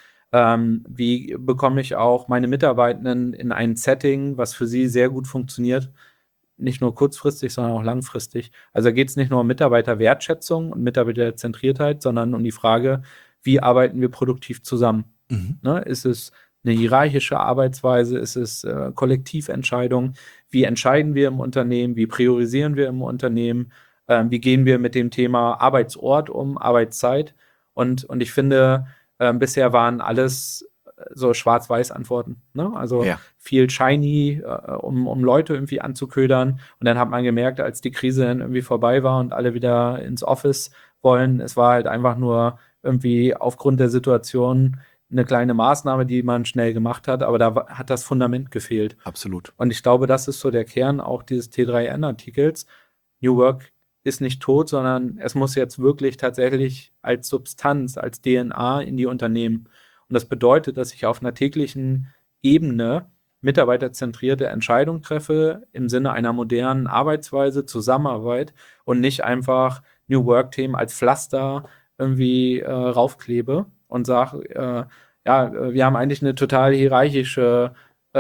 wie bekomme ich auch meine Mitarbeitenden in ein Setting, was für sie sehr gut funktioniert. Nicht nur kurzfristig, sondern auch langfristig. Also da geht es nicht nur um Mitarbeiterwertschätzung und Mitarbeiterzentriertheit, sondern um die Frage, wie arbeiten wir produktiv zusammen? Ne? Ist es eine hierarchische Arbeitsweise? Ist es Kollektiventscheidung? Wie entscheiden wir im Unternehmen? Wie priorisieren wir im Unternehmen? Wie gehen wir mit dem Thema Arbeitsort um, Arbeitszeit? Und ich finde, bisher waren alles so Schwarz-Weiß-Antworten. Ne? Also viel shiny, um Leute irgendwie anzuködern. Und dann hat man gemerkt, als die Krise dann irgendwie vorbei war und alle wieder ins Office wollen, es war halt einfach nur irgendwie aufgrund der Situation eine kleine Maßnahme, die man schnell gemacht hat, aber da hat das Fundament gefehlt. Absolut. Und ich glaube, das ist so der Kern auch dieses T3N-Artikels. New Work ist nicht tot, sondern es muss jetzt wirklich tatsächlich als Substanz, als DNA in die Unternehmen. Und das bedeutet, dass ich auf einer täglichen Ebene mitarbeiterzentrierte Entscheidungen treffe im Sinne einer modernen Arbeitsweise, Zusammenarbeit und nicht einfach New Work-Themen als Pflaster irgendwie raufklebe und sage, wir haben eigentlich eine total hierarchische,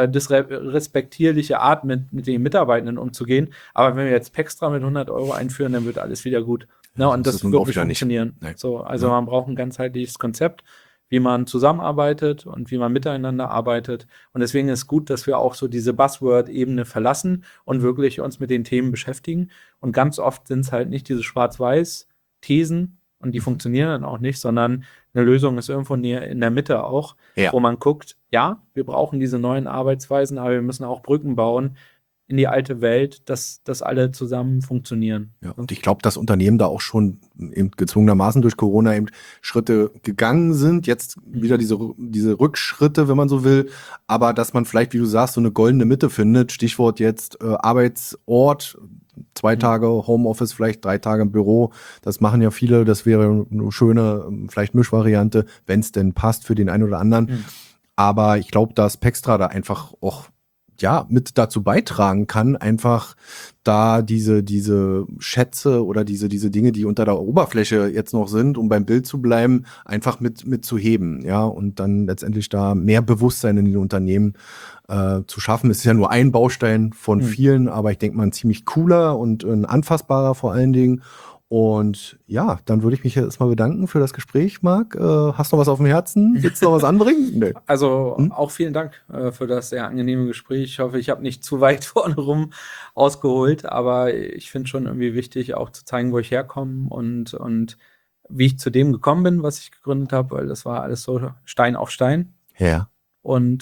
disrespektierliche Art, mit den Mitarbeitenden umzugehen. Aber wenn wir jetzt Pextra mit 100 € einführen, dann wird alles wieder gut. Ja, und das wird wirklich funktionieren. So, also man braucht ein ganzheitliches Konzept, wie man zusammenarbeitet und wie man miteinander arbeitet. Und deswegen ist gut, dass wir auch so diese Buzzword-Ebene verlassen und wirklich uns mit den Themen beschäftigen. Und ganz oft sind es halt nicht diese Schwarz-Weiß-Thesen, und die funktionieren dann auch nicht, sondern eine Lösung ist irgendwo in der Mitte auch, wo man guckt, ja, wir brauchen diese neuen Arbeitsweisen, aber wir müssen auch Brücken bauen in die alte Welt, dass alle zusammen funktionieren. Ja, und ich glaube, dass Unternehmen da auch schon eben gezwungenermaßen durch Corona eben Schritte gegangen sind. Jetzt wieder diese Rückschritte, wenn man so will. Aber dass man vielleicht, wie du sagst, so eine goldene Mitte findet. Stichwort jetzt Arbeitsort, 2 Tage Homeoffice, vielleicht 3 Tage im Büro. Das machen ja viele. Das wäre eine schöne, vielleicht Mischvariante, wenn es denn passt für den einen oder anderen. Aber ich glaube, dass Pextra da einfach auch mit dazu beitragen kann, einfach da diese Schätze oder diese Dinge, die unter der Oberfläche jetzt noch sind, um beim Bild zu bleiben, einfach mit zu heben, ja, und dann letztendlich da mehr Bewusstsein in den Unternehmen zu schaffen. Es ist ja nur ein Baustein von vielen, aber ich denke mal ein ziemlich cooler und ein anfassbarer vor allen Dingen. Und ja, dann würde ich mich jetzt erstmal bedanken für das Gespräch, Marc. Hast du noch was auf dem Herzen? Willst du noch was anbringen? Nee. Also auch vielen Dank für das sehr angenehme Gespräch. Ich hoffe, ich habe nicht zu weit vorne rum ausgeholt, aber ich finde schon irgendwie wichtig, auch zu zeigen, wo ich herkomme und wie ich zu dem gekommen bin, was ich gegründet habe, weil das war alles so Stein auf Stein. Ja. Und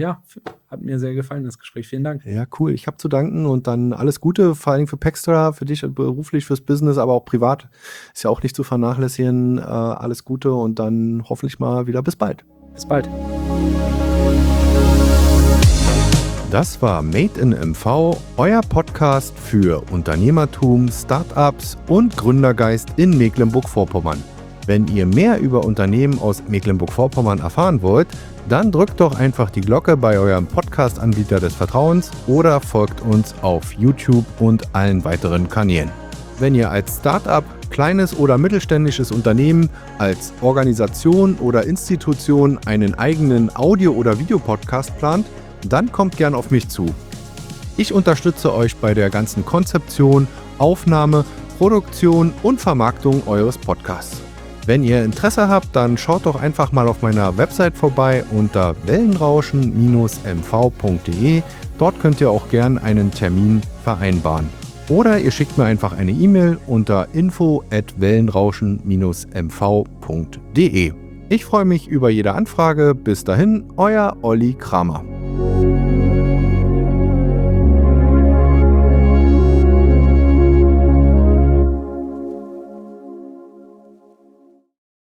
hat mir sehr gefallen, das Gespräch. Vielen Dank. Ja, cool. Ich habe zu danken und dann alles Gute, vor allem für Pextra, für dich beruflich, fürs Business, aber auch privat. Ist ja auch nicht zu vernachlässigen. Alles Gute und dann hoffentlich mal wieder bis bald. Bis bald. Das war Made in MV, euer Podcast für Unternehmertum, Startups und Gründergeist in Mecklenburg-Vorpommern. Wenn ihr mehr über Unternehmen aus Mecklenburg-Vorpommern erfahren wollt, dann drückt doch einfach die Glocke bei eurem Podcast-Anbieter des Vertrauens oder folgt uns auf YouTube und allen weiteren Kanälen. Wenn ihr als Startup, kleines oder mittelständisches Unternehmen, als Organisation oder Institution einen eigenen Audio- oder Videopodcast plant, dann kommt gern auf mich zu. Ich unterstütze euch bei der ganzen Konzeption, Aufnahme, Produktion und Vermarktung eures Podcasts. Wenn ihr Interesse habt, dann schaut doch einfach mal auf meiner Website vorbei unter wellenrauschen-mv.de. Dort könnt ihr auch gern einen Termin vereinbaren. Oder ihr schickt mir einfach eine E-Mail unter info@wellenrauschen-mv.de. Ich freue mich über jede Anfrage. Bis dahin, euer Olli Kramer.